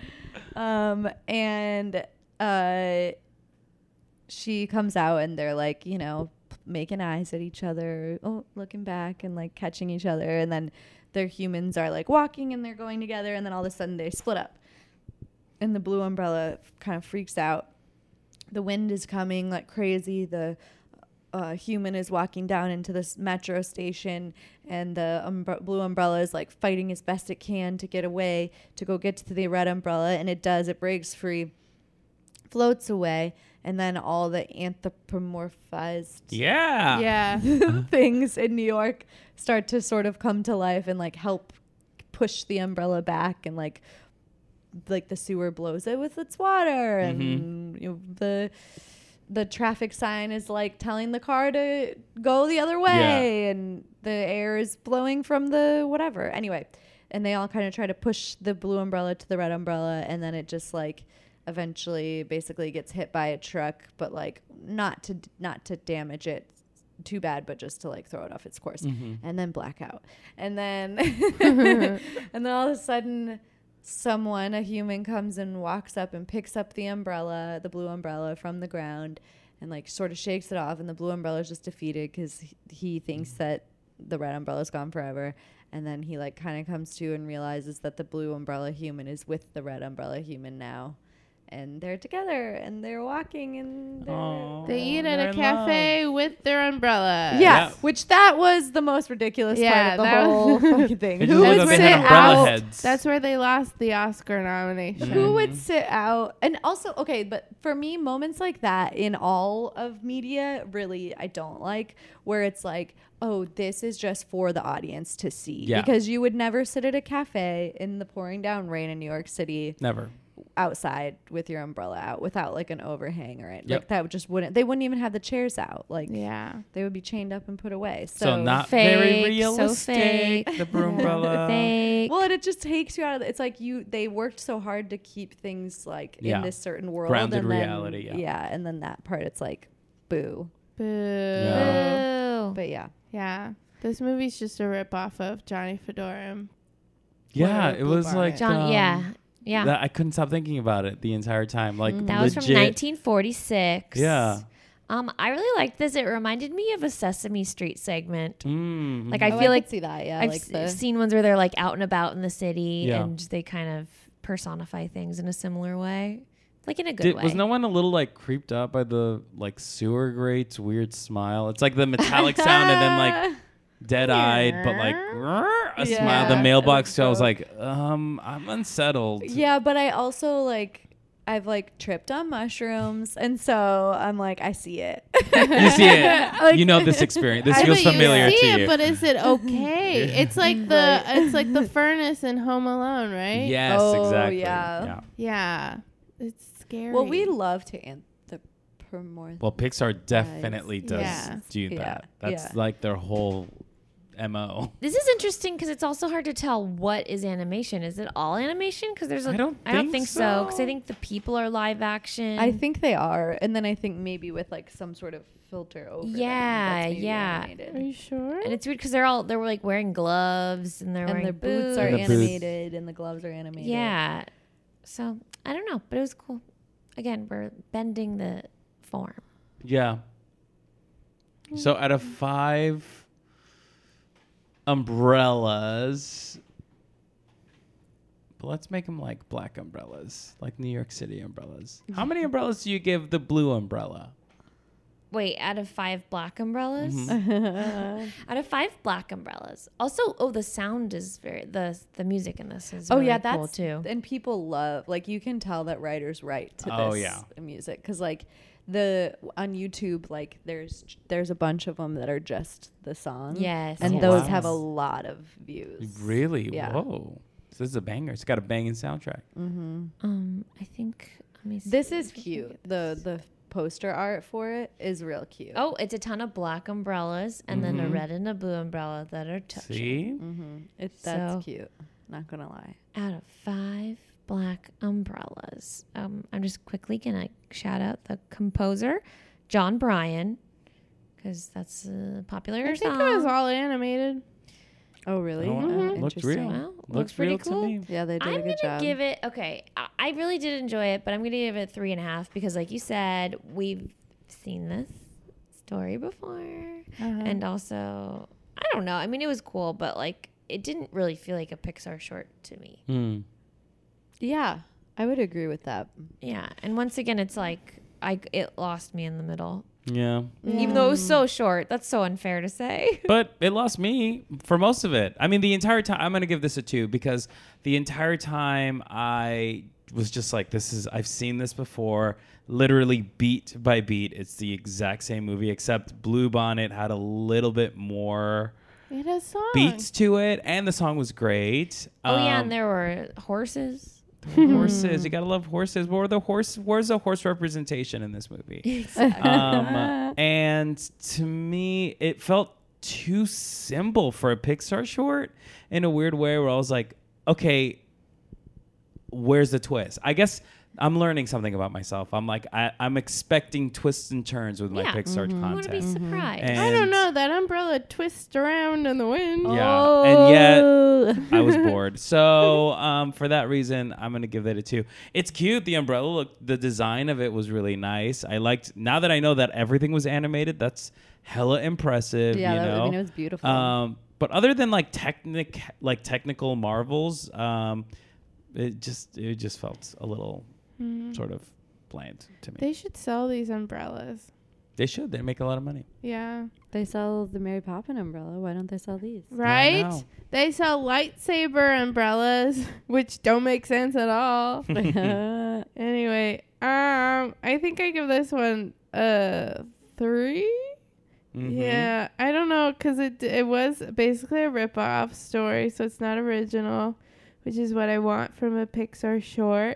And she comes out, and they're like, you know, making eyes at each other, looking back and like catching each other, and then their humans are like walking and they're going together, and then all of a sudden they split up, and the blue umbrella kind of freaks out. The wind is coming like crazy. The human is walking down into this metro station, and the blue umbrella is like fighting as best it can to get away, to go get to the red umbrella, and it breaks free, floats away, and then all the anthropomorphized things in New York start to sort of come to life and like help push the umbrella back, and like the sewer blows it with its water, and you know, the traffic sign is like telling the car to go the other way, and the air is blowing from the whatever. Anyway, and they all kind of try to push the blue umbrella to the red umbrella, and then it just like eventually basically gets hit by a truck, but like not to damage it too bad, but just to like throw it off its course, and then blackout, and then and then all of a sudden a human comes and walks up and picks up the blue umbrella from the ground, and like sort of shakes it off, and the blue umbrella is just defeated because he thinks that the red umbrella's gone forever. And then he like kind of comes to and realizes that the blue umbrella human is with the red umbrella human now, and they're together and they're walking, and they eat at a cafe with their umbrella. Which that was the most ridiculous part of the whole fucking thing. Who would sit out? Heads. That's where they lost the Oscar nomination. Who would sit out? And also, okay, but for me, moments like that in all of media, really, I don't like, where it's like, oh, this is just for the audience to see. Yeah. Because you would never sit at a cafe in the pouring down rain in New York City. Never. Outside with your umbrella out without like an overhang or it. Like that just wouldn't, they wouldn't even have the chairs out. Like they would be chained up and put away. So not fake, very realistic. So fake. The blue umbrella. Fake. Well, and it just takes you out of it's like they worked so hard to keep things like in this certain world. Grounded and then, reality. Yeah. And then that part, it's like, boo. Boo. But yeah. This movie's just a rip off of Johnny Fedora. Yeah, it was like Yeah. I couldn't stop thinking about it the entire time. Like that was from 1946. Yeah. I really liked this. It reminded me of a Sesame Street segment. Like I I feel like could see that. Yeah, I've seen ones where they're like out and about in the city, and they kind of personify things in a similar way, like in a good way. Was no one a little like creeped out by the like sewer grate's weird smile? It's like the metallic sound, and then like dead-eyed, but like a smile. The mailbox show. I was like, I'm unsettled. Yeah, but I also like I've like tripped on mushrooms, and so I'm like, I see it. You see it. Like, you know this experience. This feels familiar to you. But is it okay? It's like the furnace in Home Alone, right? Yes, exactly. Yeah. It's scary. Well, we love to Well, Pixar definitely does do that. Yeah. That's like their whole MO. This is interesting because it's also hard to tell what is animation. Is it all animation? Because there's I don't think so. Because I think the people are live action. I think they are, and then I think maybe with like some sort of filter over. Yeah. Are you sure? Mm-hmm. And it's weird because they're like wearing gloves, and they're wearing their boots are And the boots. animated, and the gloves are animated. Yeah. So I don't know, but it was cool. Again, we're bending the form. Yeah. So out of 5 umbrellas, but let's make them like black umbrellas, like New York City umbrellas. How many umbrellas do you give the blue umbrella? Wait, out of 5 black umbrellas? Mhm. Out of 5 black umbrellas. Also, the sound is the music in this is Oh really yeah, cool that's too. and people love, like, you can tell that writers write to Oh, this yeah. music, because like on YouTube, like there's a bunch of them that are just the song. Yes. and Oh, those wow. have a lot of views. Really? Yeah. Whoa. So this is a banger. It's got a banging soundtrack. I think let me see. This is cute. The poster art for it is real cute. Oh, it's a ton of black umbrellas and then a Mhm. red and a blue umbrella that are touching. See? That's So- cute. Not gonna lie. Out of 5 black umbrellas. I'm just quickly gonna shout out the composer, John Bryan, because that's a popular I song. think it was all animated. Oh really? Oh, wow. Looked Interesting. real. Well, looks Looks pretty real cool. to me. Yeah, they did I'm a good gonna job. give it I really did enjoy it, but I'm gonna give it 3.5 because, like you said, we've seen this story before, and also I don't know. I mean, it was cool, but like it didn't really feel like a Pixar short to me. Hmm. Yeah, I would agree with that. Yeah, and once again, it's like it lost me in the middle, Yeah. even though it was so short. That's so unfair to say. But it lost me for most of it. I mean, the entire time, I'm going to give this a 2 because the entire time I was just like, I've seen this before. Literally beat by beat. It's the exact same movie, except Blue Bonnet had a little bit more It has songs. beats to it. And the song was great. Oh yeah, and there were horses. horses. You got to love horses. Where's the horse representation in this movie? And to me, it felt too simple for a Pixar short in a weird way where I was like, okay, where's the twist? I guess I'm learning something about myself. I'm like, I'm expecting twists and turns with my Yeah. Pixar I want to be content. surprised. And- I don't know. That umbrella twists around in the wind. Yeah, and yet I was bored. So for that reason, I'm gonna give that a 2. It's cute. The umbrella look, the design of it was really nice. I liked. Now that I know that everything was animated, that's hella impressive. Yeah, you that, know? I mean, it was beautiful. But other than like technical marvels, it just felt a little sort of bland to me. They should sell these umbrellas. They should. They make a lot of money. Yeah. They sell the Mary Poppins umbrella. Why don't they sell these? Right? know. They sell lightsaber umbrellas, which don't make sense at all. Anyway, I think I give this one a 3. Mhm. Yeah, I don't know, because it was basically a rip-off story, so it's not original, which is what I want from a Pixar short.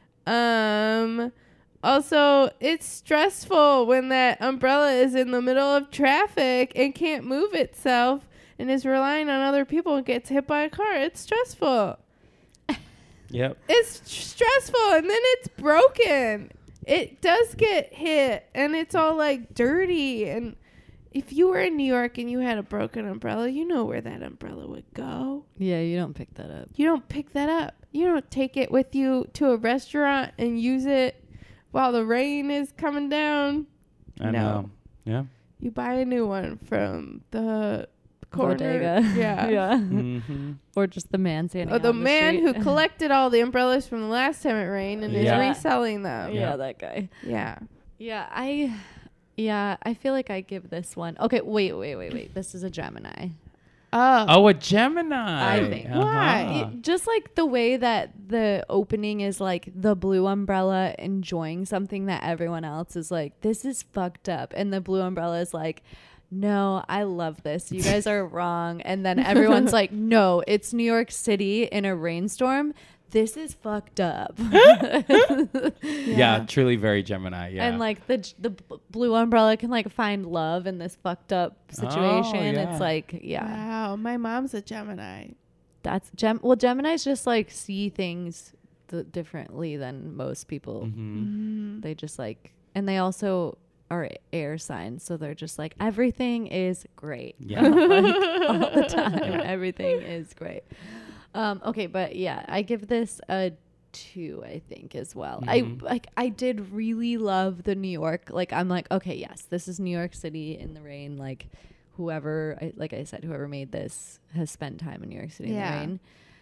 Also, it's stressful when that umbrella is in the middle of traffic and can't move itself and is relying on other people and gets hit by a car. It's stressful. Yep. It's stressful, and then it's broken. It does get hit, and it's all like dirty. And if you were in New York and you had a broken umbrella, you know where that umbrella would go. Yeah, you don't pick that up. You don't pick that up. You don't take it with you to a restaurant and use it while the rain is coming down. I No. know. Yeah. You buy a new one from the corner. Bodega. Yeah. yeah. Mm-hmm. Or just the man standing Oh, out the in man who street. collected all the umbrellas from the last time it rained and Yeah. is reselling them. Yeah, that guy. Yeah. Yeah, I feel like I give this one. Okay, wait. This is a Gemini. Oh, a Gemini. I think. Why? Just like the way that the opening is like the blue umbrella enjoying something that everyone else is like, this is fucked up. And the blue umbrella is like, no, I love this. You guys are wrong. And then everyone's like, no, it's New York City in a rainstorm. This is fucked up. Yeah, truly very Gemini. Yeah. And like the blue umbrella can like find love in this fucked up situation. yeah. It's like, yeah, Wow. My mom's a Gemini. that's Geminis just like see things differently than most people. Mhm. They just like, and they also are air signs, so they're just like, everything is great. Yeah. Like, all the time. Everything is great. Okay, but yeah, I give this a too, I think, as well. Mhm. I did really love the New York. Like, I'm like, okay, yes, this is New York City in the rain. Like, whoever, like I said, whoever made this has spent time in New York City in the rain.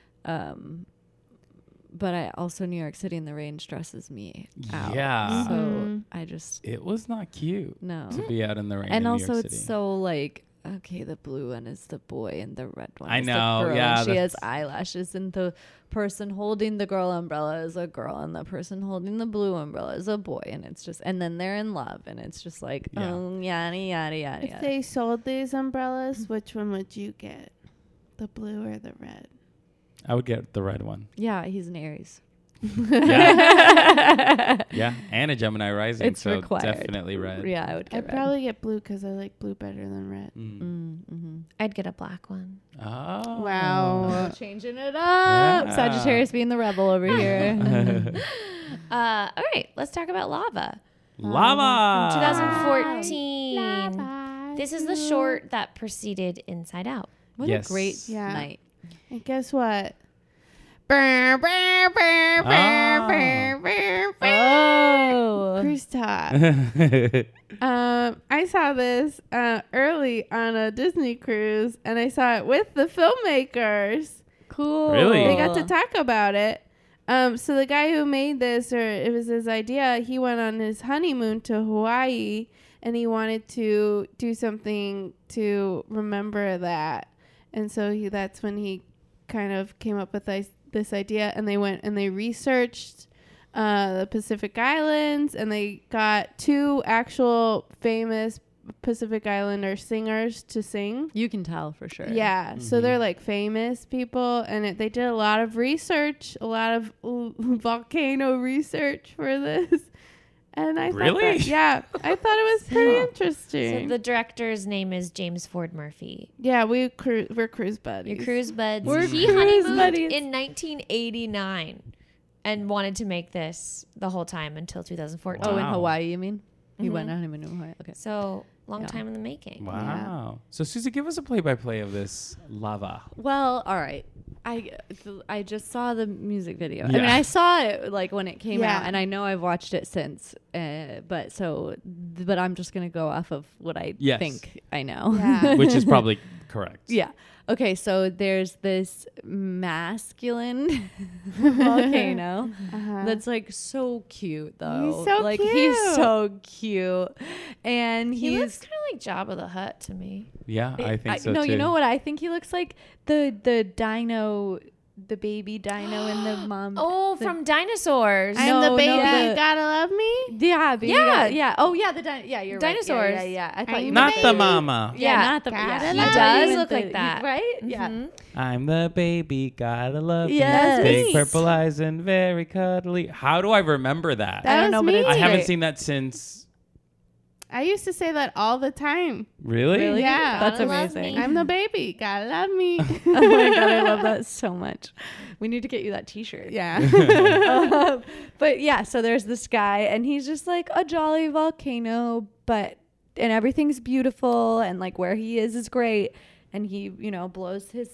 But I also, New York City in the rain stresses me out. Yeah. So Mhm. I just, It was not cute no. to be out in the rain. And in New also, York it's City. so like, okay, the blue one is the boy and the red one I is know, the girl. yeah, And she has that's- eyelashes, and the person holding the girl umbrella is a girl, and the person holding the blue umbrella is a boy. And it's just, and then they're in love, and it's just like, Yeah. oh, yada, yada, yada, If yada. they sold these umbrellas, which one would you get? The blue or the red? I would get the red one. Yeah, he's an Aries. Yeah, and a Gemini rising. It's so required. definitely red. Yeah, I would get I'd red. probably get blue because I like blue better than red. Mm-hmm. I'd get a black one. Oh. Wow. Changing it up. Yeah. Sagittarius being the rebel over here. All right, let's talk about Lava. Lava. 2014. This is the short that preceded Inside Out. What Yes. a great Yeah. night. And guess what? Oh. Cruise top. I saw this early on a Disney cruise, and I saw it with the filmmakers. Cool. Really? They got to talk about it. So the guy who made this, or it was his idea, he went on his honeymoon to Hawaii, and he wanted to do something to remember that. And so that's when he kind of came up with this idea, and they went and they researched the Pacific Islands, and they got 2 actual famous Pacific Islander singers to sing. You can tell for sure. Yeah, so they're like famous people, and they did a lot of research, a lot of volcano research for this. And I Really? I thought it was pretty So interesting. the director's name is James Ford Murphy. Yeah, we're cruise buddies. Your cruise buds. We're He cruise honeymooned buddies. in 1989 and wanted to make this the whole time until 2014. Oh, in Wow. Hawaii, you mean? You Mhm. went on honeymoon in Hawaii. Okay. So long Yeah. time in the making. Wow. So, Susie, give us a play-by-play of this Lava. Well, all right. I just saw the music video. I Yeah. mean, I saw it like when it came Yeah. out, and I know I've watched it since. But I'm just gonna go off of what I Yes. think I know. Yeah. Which is probably correct. Yeah. Okay, so there's this masculine volcano Uh-huh. that's like so cute though. He's so like cute. he's so cute. And He looks he's kind of like Jabba the Hutt to me. Yeah, I think so no, too. you know what I think he looks like? The dino, the baby dino and the mom. Oh, the- from Dinosaurs. I'm No, the no, baby, the- you gotta love me. Yeah, baby, Yeah. yeah. Oh yeah, you're Dinosaurs. Right. Yeah. I thought I'm you the Not meant the baby. mama. Yeah, Yeah. not the Gotta yeah. love He me. does You look meant like that. right? Yeah. Mhm. I'm the baby, gotta love Yes. you. Big me. purple eyes and very cuddly. How do I remember that? That I don't was know, but me. it's I haven't great. seen that since. I used to say that all the time. Really? Really? Yeah. That's Gotta love amazing. me. I'm the baby, gotta love me. Oh my god, I love that so much. We need to get you that T-shirt. Yeah. But yeah, so there's this guy, and he's just like a jolly volcano, and everything's beautiful, and like where he is great, and he blows his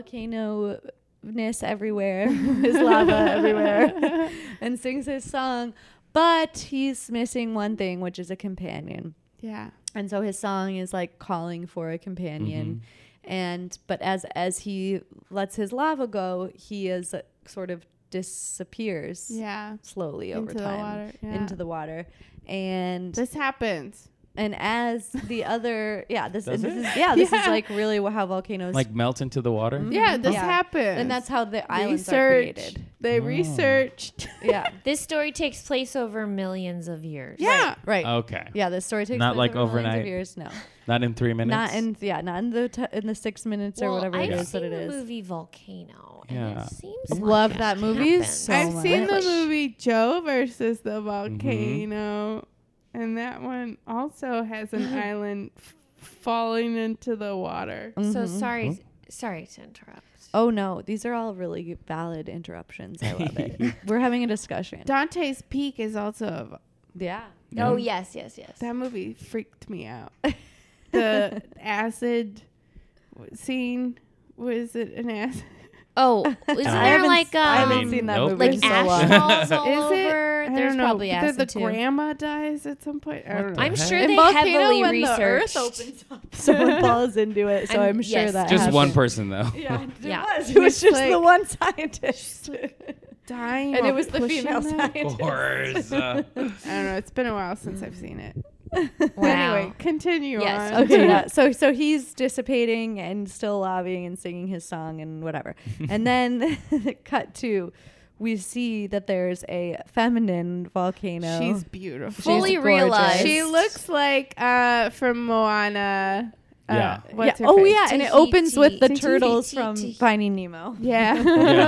volcano-ness everywhere, his lava everywhere, and sings his song. But he's missing one thing, which is a companion. Yeah. And so his song is like calling for a companion. But as he lets his lava go, he is sort of disappears Yeah. slowly over Into the time water, yeah. into the water. And This happens. as the other this Does is it? this Yeah. is like really how volcanoes Like melt into the water? Yeah, this Yeah. happens. and that's how the islands are created. They Oh. researched. Yeah. This story takes place over millions of years. Yeah. Right. Okay. Yeah, the story takes Not place like over millions overnight. of years. No. Not in 3 minutes? Not in in the 6 minutes or whatever I've it is seen that it the is. movie Volcano, and Yeah. it seems Love like that it movie happened. so I've much. seen the Really? movie Joe versus the volcano, and that one also has an island falling into the water. So Mhm. sorry to interrupt. Oh no, these are all really valid interruptions. I love it. We're having a discussion. Dante's Peak is also Yeah. Yeah. Oh yes. that movie freaked me out. The acid scene, was it an acid? Oh, isn't I there haven't like I haven't mean, seen that nope. movie like in so ash long. falls all Is it? over? I There's don't know. probably Either acid the too. grandma dies at some point. I don't know. I'm sure In they Volcano, heavily when the earth researched. opens up, someone falls into it. So I'm sure yes, that Just one happened. person though. Yeah, it Yeah. was. It was She's just like- the one scientist. Dying, And while it was the pushing female them? scientist. Of course. I don't know. It's been a while since I've seen it. Wow. Anyway, continue Yes. on. Okay, yeah. So he's dissipating and still lobbying and singing his song and whatever. And then cut to, we see that there's a feminine volcano. She's beautiful. Fully gorgeous. realized. She looks like from Yeah. Moana. yeah. What's her Oh face? yeah, and it Tahiti. opens with the Tahiti. turtles from Tahiti. Finding Nemo. Yeah.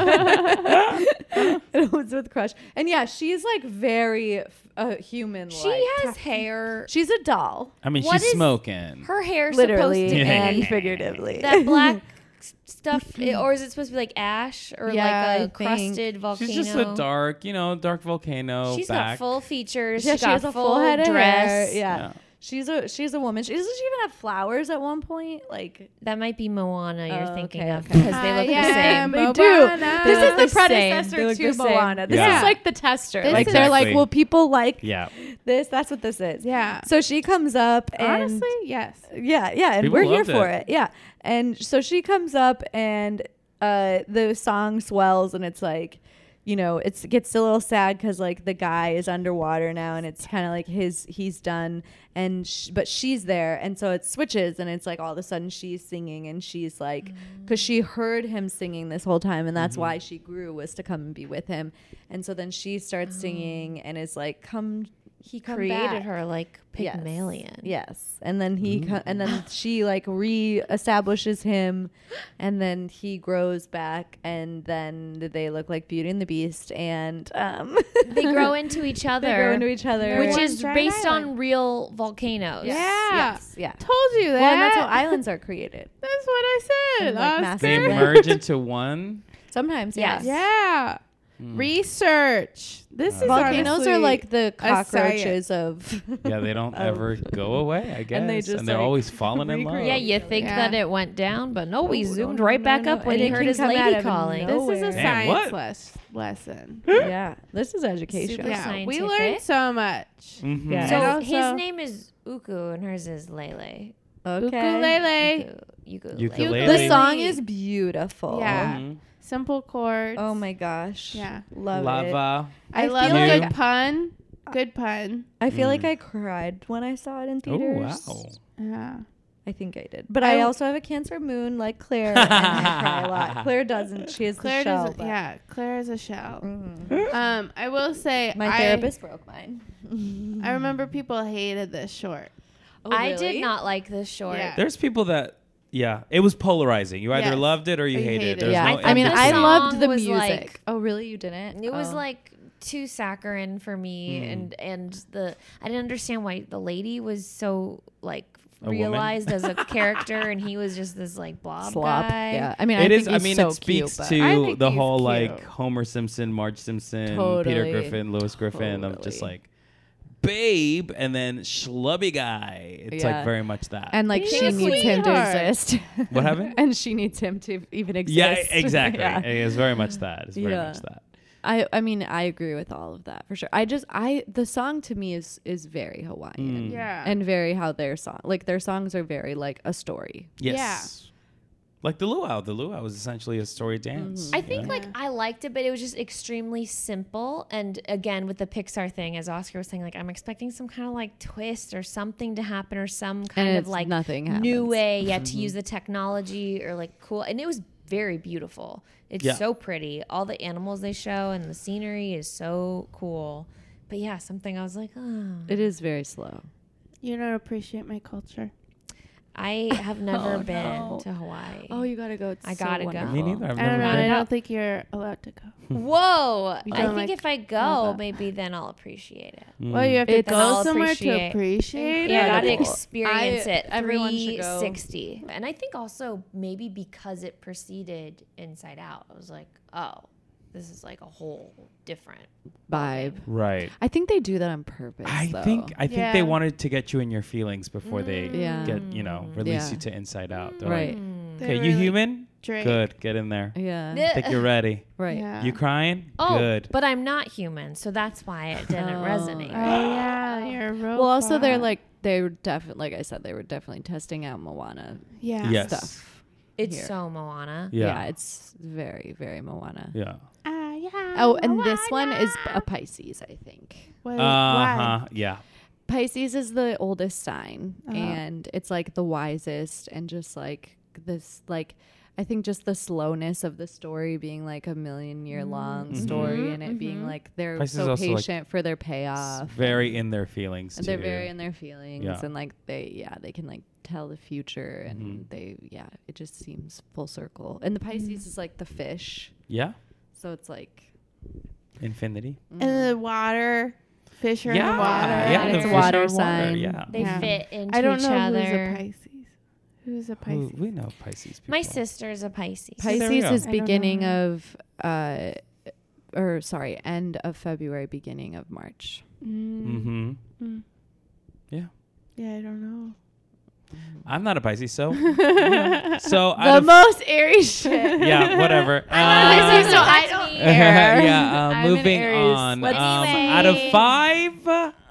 It opens with Crush, and yeah, she's like very human. She has hair. She's a doll, I mean, What she's is- smoking. Her hair literally supposed to and be figuratively. that black stuff, or is it supposed to be like ash or Yeah, like I a think. crusted volcano? She's just a dark volcano. She's back. got full features. Yeah, She's she got has a full full head of dress. hair. Yeah. Yeah. She's a woman. Doesn't she even have flowers at one point? Like That might be Moana you're Oh, thinking okay, of okay. because they look the same. They do. Moana. This is look the the same. They predecessor look to the same. Moana. This Yeah. is like the tester. This like is- they're like, Exactly. well, people like Yeah. this. That's what this is. Yeah. So she comes up and Honestly, yes. yeah, and People we're here loved for it. it. Yeah. And so she comes up and the song swells and it's like, you know, it gets a little sad because like the guy is underwater now and it's kind of like he's done and but she's there and so it switches and it's like all of a sudden she's singing and she's like because she heard him singing this whole time and that's why she grew was to come and be with him and so then she starts singing and is like come Created back. her like Yes. Pygmalion. Yes, and then and then she like re-establishes him, and then he grows back, and then they look like Beauty and the Beast, and They grow into each other. they grow into each other, which One is giant based island. on real volcanoes. Yeah. yes, yeah. Told you that. Well, and that's how islands are created. That's what I said. And, like, Oscar. They massive. merge into one. Sometimes, Yes. Yeah. Research. This is Volcanoes honestly are like the a science. cockroaches of. Yeah, they don't ever go away, I guess. And they just, they're like, always falling in love. Yeah, you think Yeah. that it went down, but no, he No, zoomed no, right no, back no. up when And he it heard can his come out lady of calling. This is a Damn, science what? lesson. Yeah, this is education. Super Yeah, we scientific. learned so much. Mhm. Yeah. So And his also- name is Uku and hers is Lele. Okay. Ukulele. Ukulele. The song is beautiful. Yeah. Mhm. Simple chords. Oh my gosh. Yeah. Love it. Lava. I I love feel a like- good pun. Good pun. I feel like Mm. I cried when I saw it in Oh, theaters. wow. Yeah. I think I did. But I I- also have a Cancer moon like Claire and I cry a lot. Claire doesn't. She has Claire the shell. doesn't. but- Yeah. Claire is a shell. Mhm. I will say. My therapist broke mine. I remember people hated this short. Oh, I really? did not like this short. Yeah. There's people that, yeah, it was polarizing. You either Yes. loved it or you Or you hated it. hated it. There's Yeah. no I I mean, the I song loved the was music. like- Oh, really? You didn't? It was Oh. like too saccharine for me, and I didn't understand why the lady was so like A woman? realized as a character, and he was just this like blob slop. guy. Yeah. I mean, It I is. think I he's mean, so it speaks cute, but- I to think the he's whole cute. like Homer Simpson, Marge Simpson, Peter Totally. Griffin, Louis Griffin of just Totally. like babe and then schlubby guy. It's Yeah. like very much that. And like He's she a needs him to sweetheart. exist. What happened? And she needs him to even exist. Yeah, exactly. Yeah. It's very much that. It's very Yeah. much that. I mean I agree with all of that for sure. The song to me is very Hawaiian. Mm. Yeah. And very how their songs are very like a story. Yes. Like the luau. The luau was essentially a story dance. I you think know? like I liked it, but it was just extremely simple. And again, with the Pixar thing, as Oscar was saying, like I'm expecting some kind of like twist or something to happen, or some kind of it's like nothing new happens. way to use the technology or like cool. And it was very beautiful. It's Yeah. so pretty. All the animals they show and the scenery is so cool. But yeah, something I was like, oh, It is very slow. You don't appreciate my culture. I have never Oh, been no. to Hawaii. Oh, you gotta go. It's I so gotta go. wonderful. Me neither. I've I never don't know. been. I don't think you're allowed to go. Whoa! You I don't think like if I all go, that. maybe then I'll appreciate it. Well, you have to It's- go I'll somewhere to appreciate- appreciate Yeah, I it. got to Incredible. experience it. Everyone should go. 360. And I think also maybe because it preceded Inside Out, I was like, oh, this is like a whole different Vibe. Right. I think they do that on purpose. I though. think Yeah. they wanted to get you in your feelings before they Yeah. get release Yeah. you to Inside Out. They're Right. like, They okay, you really- human? Drake. Good. Get in there. Yeah. I think you're ready. Right. Yeah. You crying? Oh, Good. but I'm not human, so that's why it didn't Oh. resonate. Oh yeah, you're a robot. Well, also they were definitely, like I said, they were definitely testing out Moana yeah. Yes. stuff. It's here. so Moana. Yeah. It's very, very Moana. Yeah. Yeah. Oh, and this one is a Pisces, I think. Wait, Uh-huh. Yeah. Pisces is the oldest sign, Uh-huh. and it's like the wisest, and just like this, like I think just the slowness of the story being like a million-year long story, and it being like they're Pisces so also, like, patient for their payoff. Very in their feelings And too. they're very in their feelings, Yeah. and like they can like tell the future, and it just seems full circle. And the Pisces is like the fish, Yeah. so it's like Infinity. And the water, fish are in the water. Yeah. And the it's a fish water are in sign. Yeah. They Yeah. fit into I don't each know other. who's a Pisces. Who's a Pisces? We know Pisces people. My sister's a Pisces. there we Pisces go. is I don't know beginning her. of end of February, beginning of March. Mm-hmm. Yeah. Yeah, I don't know. I'm not a Pisces, so so The most airy shit. yeah, whatever. Pisces, so I don't care. yeah. I'm an Moving Aries. on. What's Out of 5.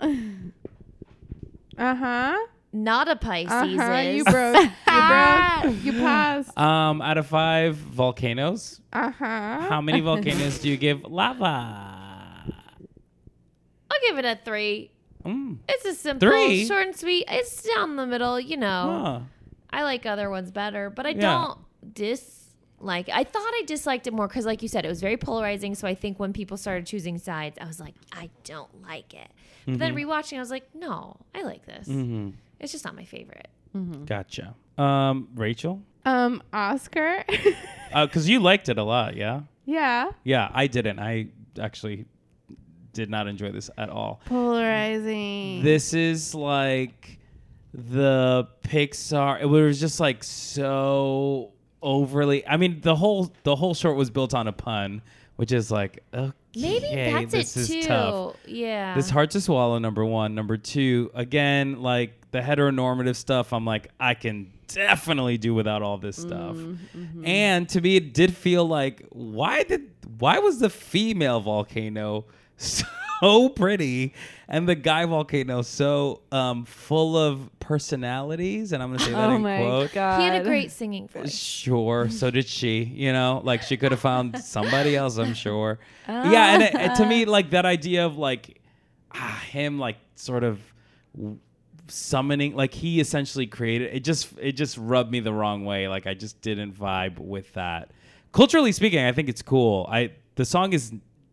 Uh-huh. Not a Pisces Uh-huh. is. You broke. You broke. You paused. Out of 5 volcanoes, Uh-huh. how many volcanoes do you give lava? I'll give it a 3. Mm. It's a simple, 3? short and sweet. It's down the middle, you know. Huh. I like other ones better, but I Yeah. don't dislike. I thought I disliked it more because, like you said, it was very polarizing. So I think when people started choosing sides, I was like, I don't like it. But then rewatching, I was like, no, I like this. Mm-hmm. It's just not my favorite. Gotcha. Rachel? Oscar. Because you liked it a lot, yeah? Yeah. Yeah, I didn't. I actually did not enjoy this at all. Polarizing. This is like the Pixar. It was just like so overly. I mean, the whole short was built on a pun, which is like, okay, Maybe that's this it is too. tough. Yeah. This hard to swallow. Number 1. Number 2. Again, like the heteronormative stuff. I'm like, I can definitely do without all this stuff. And to me, it did feel like, why was the female volcano so pretty and the guy volcano so full of personalities? And I'm gonna say that Oh in my quote. god. He had a great singing voice. Sure, so did she. You know, like she could have found somebody else, I'm sure. Yeah, and to me, like that idea of like him, like sort of summoning, like he essentially created it. Just rubbed me the wrong way. Like I just didn't vibe with that. Culturally speaking, I think it's cool. The song is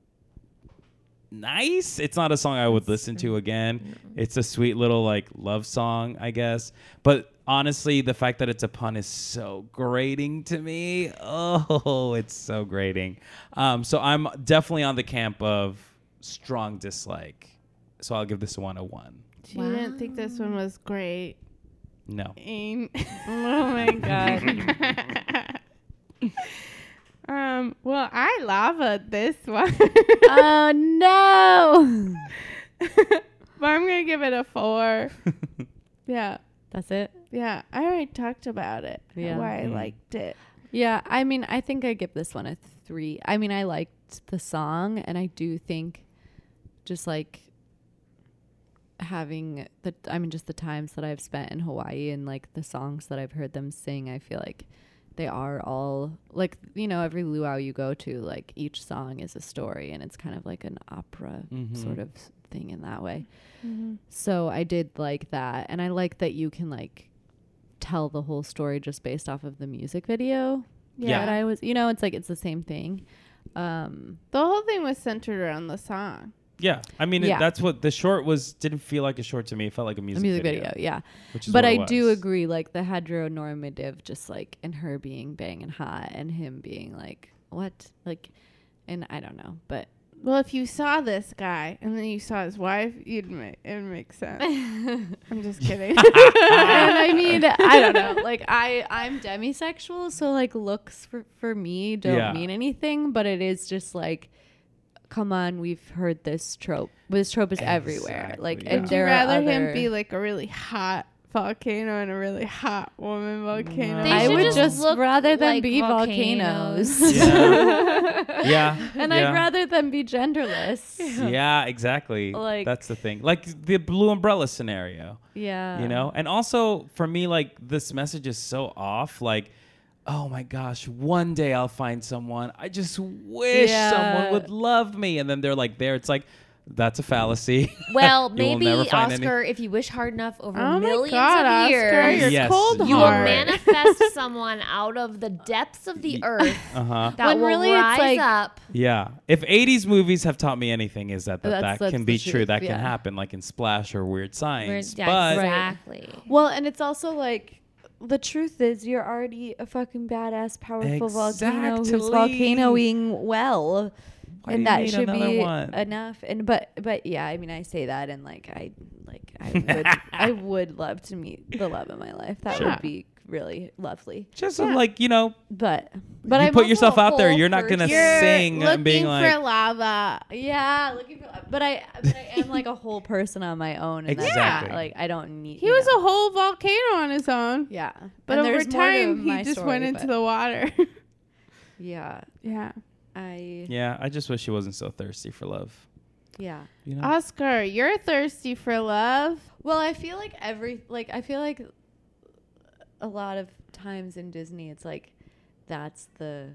nice. It's not a song I would listen to again. It's a sweet little like love song, I guess. But honestly, the fact that it's a pun is so grating to me. Oh, it's so grating. So I'm definitely on the camp of strong dislike. So I'll give this one a 1. She didn't think this one was great. No. Oh my god. Well, I lava this one. Oh no. But I'm gonna give it a 4. Yeah. That's it. Yeah. I already talked about it. Yeah. Why I liked it. Yeah, I mean, I think I give this one a 3. I mean, I liked the song, and I do think just like having just the times that I've spent in Hawaii and like the songs that I've heard them sing, I feel like they are all like, you know, every luau you go to, like each song is a story, and it's kind of like an opera sort of thing in that way. So I did like that, and I like that you can like tell the whole story just based off of the music video. Yeah. That I was, you know, it's like it's the same thing. The whole thing was centered around the song. Yeah. I mean, Yeah. that's what the short was. Didn't feel like a short to me. It felt like a music, video, yeah. Which is But what I it do was. agree, like the heteronormative, just like, and her being banging hot and him being like, what? Like, and I don't know, but Well, if you saw this guy and then you saw his wife, it would make sense. I'm just kidding. and I mean, I don't know. Like I'm demisexual, so like looks for me don't mean anything, but it is just like, come on, we've heard this trope. This trope is everywhere. Like, Exactly, and Would you there are rather other, him be like a really hot volcano and a really hot woman volcano. They I should would just just look rather than like be volcanoes. volcanoes. Yeah. And yeah. I'd rather them be genderless. Yeah, exactly. Like- That's the thing. Like the blue umbrella scenario, Yeah. you know? And also for me, like this message is so off. Like, oh my gosh, one day I'll find someone. I just wish Yeah. someone would love me. And then they're like there. It's like, that's a fallacy. Well, You will maybe never find any- Oscar, if you wish hard enough over Oh my millions God, of Oscar, years, you're Yes, cold you will hard. manifest someone out of the depths of the earth Uh-huh. that When will really it's rise like- up. Yeah. If 80s movies have taught me anything is that That's can the be true. truth, That can yeah. happen like in Splash or Weird Science. Yeah, But exactly. Well, and it's also like the truth is you're already a fucking badass, powerful volcano who's Exactly. volcanoing well. Why do And you that need should another be one? enough. And but yeah, I mean, I say that and I would I would love to meet the love of my life. That Sure. would be really lovely. just Yeah. like, you know, But you I'm put also yourself a out there. whole You're not going to person. You're sing looking and being for like, lava. Yeah, looking for, but I am like a whole person on my own. And Exactly. That's, like I don't need. He was a whole volcano on his own. yeah, But And over there's more to time, he my just story, went into but the water. yeah. Yeah. yeah, I just wish he wasn't so thirsty for love. Yeah. You know? Oscar, you're thirsty for love. Well, I feel like I feel like a lot of times in Disney, it's like that's the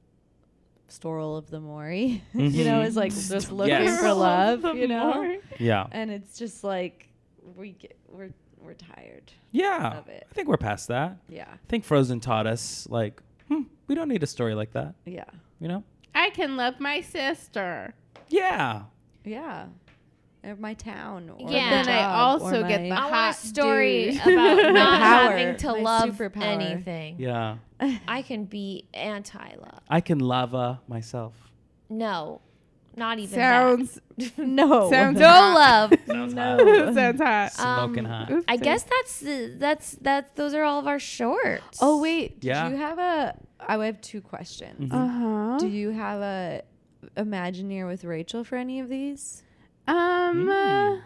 Storal of the Mori. You know, it's like just looking Yes. for love. The You know, more. Yeah. and it's just like we're tired. Yeah. Of it. I think we're past that. Yeah. I think Frozen taught us, like, we don't need a story like that, Yeah. you know? I can love my sister. Yeah. Yeah. Or my town. Or Yeah. my Then I job, also or get my- the I want hot a story dude. about not power, having to my love superpower. anything. Yeah. I can be anti-love. I can lava myself. No, not even Sounds no. sounds that. No hot. love. Sounds No. Sounds hot. Smoking Um, hot. Oops. I guess that's those are all of our shorts. Oh wait. Did Yeah. you have a? I have two questions. Mhm. Uh-huh. Do you have a Imagineer with Rachel for any of these? No.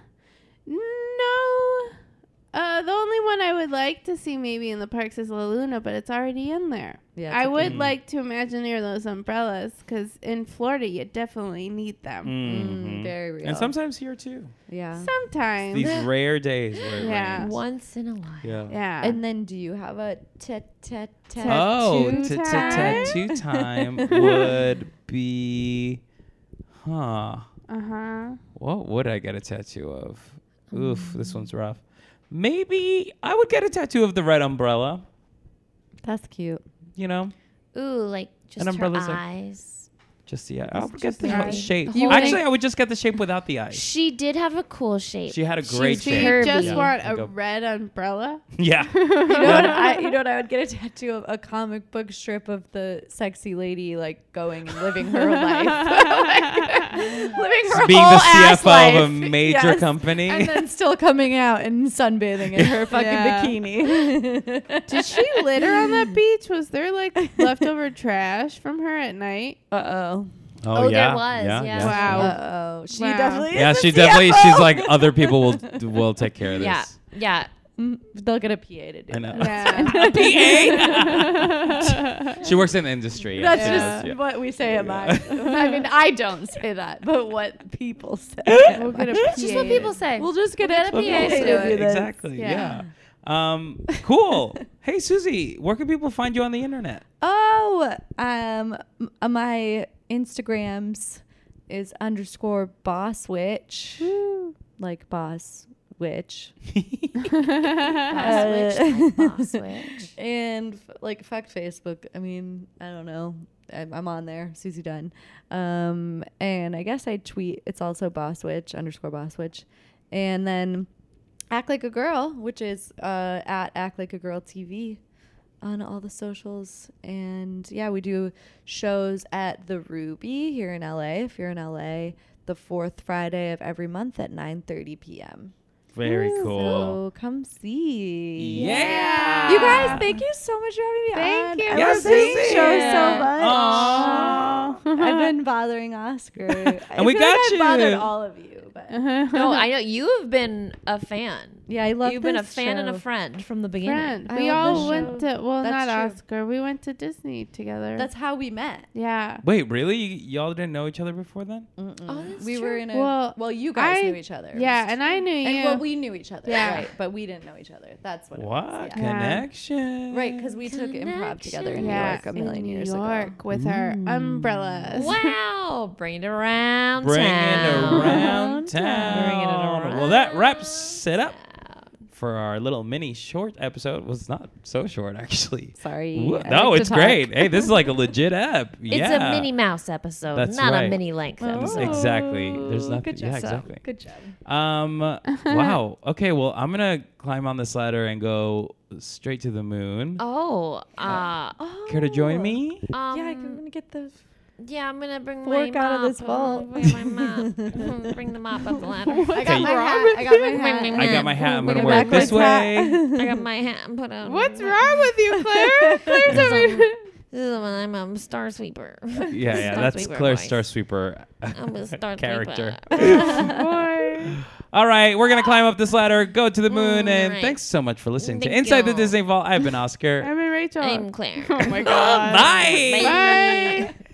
The only one I would like to see maybe in the parks is La Luna, but it's already in there. Yeah, I it's would okay. like to Imagineer those umbrellas because in Florida you definitely need them. Mhm. very real. And sometimes here too. Yeah. Sometimes. These rare days where it Yeah. rains. once in a while. Yeah. Yeah. And then do you have a Oh, Tattoo time? tattoo time would be, uh-huh. what would I get a tattoo of? Oof, this one's rough. Maybe I would get a tattoo of the red umbrella, That's cute. you know? Ooh, like just An her umbrella's like- eyes. Just, yeah, I'll get just the the whole eye. shape. The whole Actually, thing. I would just get the shape without the eyes. She did have a cool shape. She had a She great was So shape. you curvy. just Yeah. want I a go- red umbrella? Yeah. You know what I would get a tattoo of a comic book strip of the sexy lady like going and living her life. Living her Being whole the ass CFO life. of a major Yes. company. And then still coming out and sunbathing in her fucking Yeah. bikini. Did she litter on that beach? Was there like leftover trash from her at night? Uh-oh. Oh, there was, yeah. Wow. Uh-oh. She Wow. definitely Yeah, is she the definitely. CFO. She's like, other people will take care of this. Yeah, yeah. They'll get a PA to do I know. that. Yeah. She works in the industry. That's yeah. just Yeah. what we say at Yeah. mine. I mean, I don't say that, but what people say. We'll get a It's just what people say. We'll just get We'll a get a PA PA to to do do this. Exactly. Yeah. Yeah. Cool. Hey, Susie, where can people find you on the internet? Oh, my Instagrams is _boss witch, like boss witch, Boss witch, like boss witch. and like fuck Facebook. I mean, I don't know. I'm on there, Susie Dunn. And I guess I tweet. It's also boss witch _boss witch, and then Act Like a Girl, which is at Act Like a Girl TV on all the socials. And yeah, we do shows at the Ruby here in LA. If you're in LA, the 4th Friday of every month at 9:30 p.m. Very So cool. come see. Yeah. You guys, thank you so much for having me Thank on. you I Yes, love this Susie. show so much. Aw. I've been bothering Oscar. And we got I bothered you. all of you. but No, I know you've been a fan. yeah, I love. You've been a this fan and a show. friend from the beginning. Friend. I We love all this went show. to, well, That's not true. Oscar. We went to Disney together. That's how we met. yeah. Wait, really? Y'all didn't know each other before then? Oh, that's We true. were in a. Well, you guys knew each other. Yeah, and I knew you. And well, we knew each other. Yeah. Right, but we didn't know each other. That's what. It What was. Yeah. connection? Right, because we took improv together in New Yeah, York a million in New years York ago. with our umbrellas. Wow, bring it around Bring town. it around Bring it town. around. Well, that wraps it up for our little mini short episode. Was not so short actually. Sorry. Whoa, I no, like to it's talk. great. Hey, this is like a legit app. It's Yeah. a Minnie Mouse episode, That's not right. a mini length episode. Exactly. There's nothing. Good job. Yeah, exactly. Good job. Wow. Okay. Well, I'm gonna climb on this ladder and go straight to the moon. Oh, Care to join me? Yeah, I'm gonna get the. yeah, I'm gonna bring Fork my out of mop. this vault. Bring my mop. Bring the mop up the ladder. I got Okay. my hat. I got my hat. Bring I got my hat. I'm Bring gonna it wear it back this like way. I got my hat and put on. What's wrong with you, Claire? Claire's over here. This is when I'm a star sweeper. Yeah, Star that's sweeper Claire's voice. Star Sweeper I'm a star character. sweeper. Boy. All right, we're gonna climb up this ladder, go to the moon, and right. thanks so much for listening to Thank Inside the you. Disney Vault. I've been Oscar. I'm in Rachel. I'm Claire. Oh my god. Bye. Bye.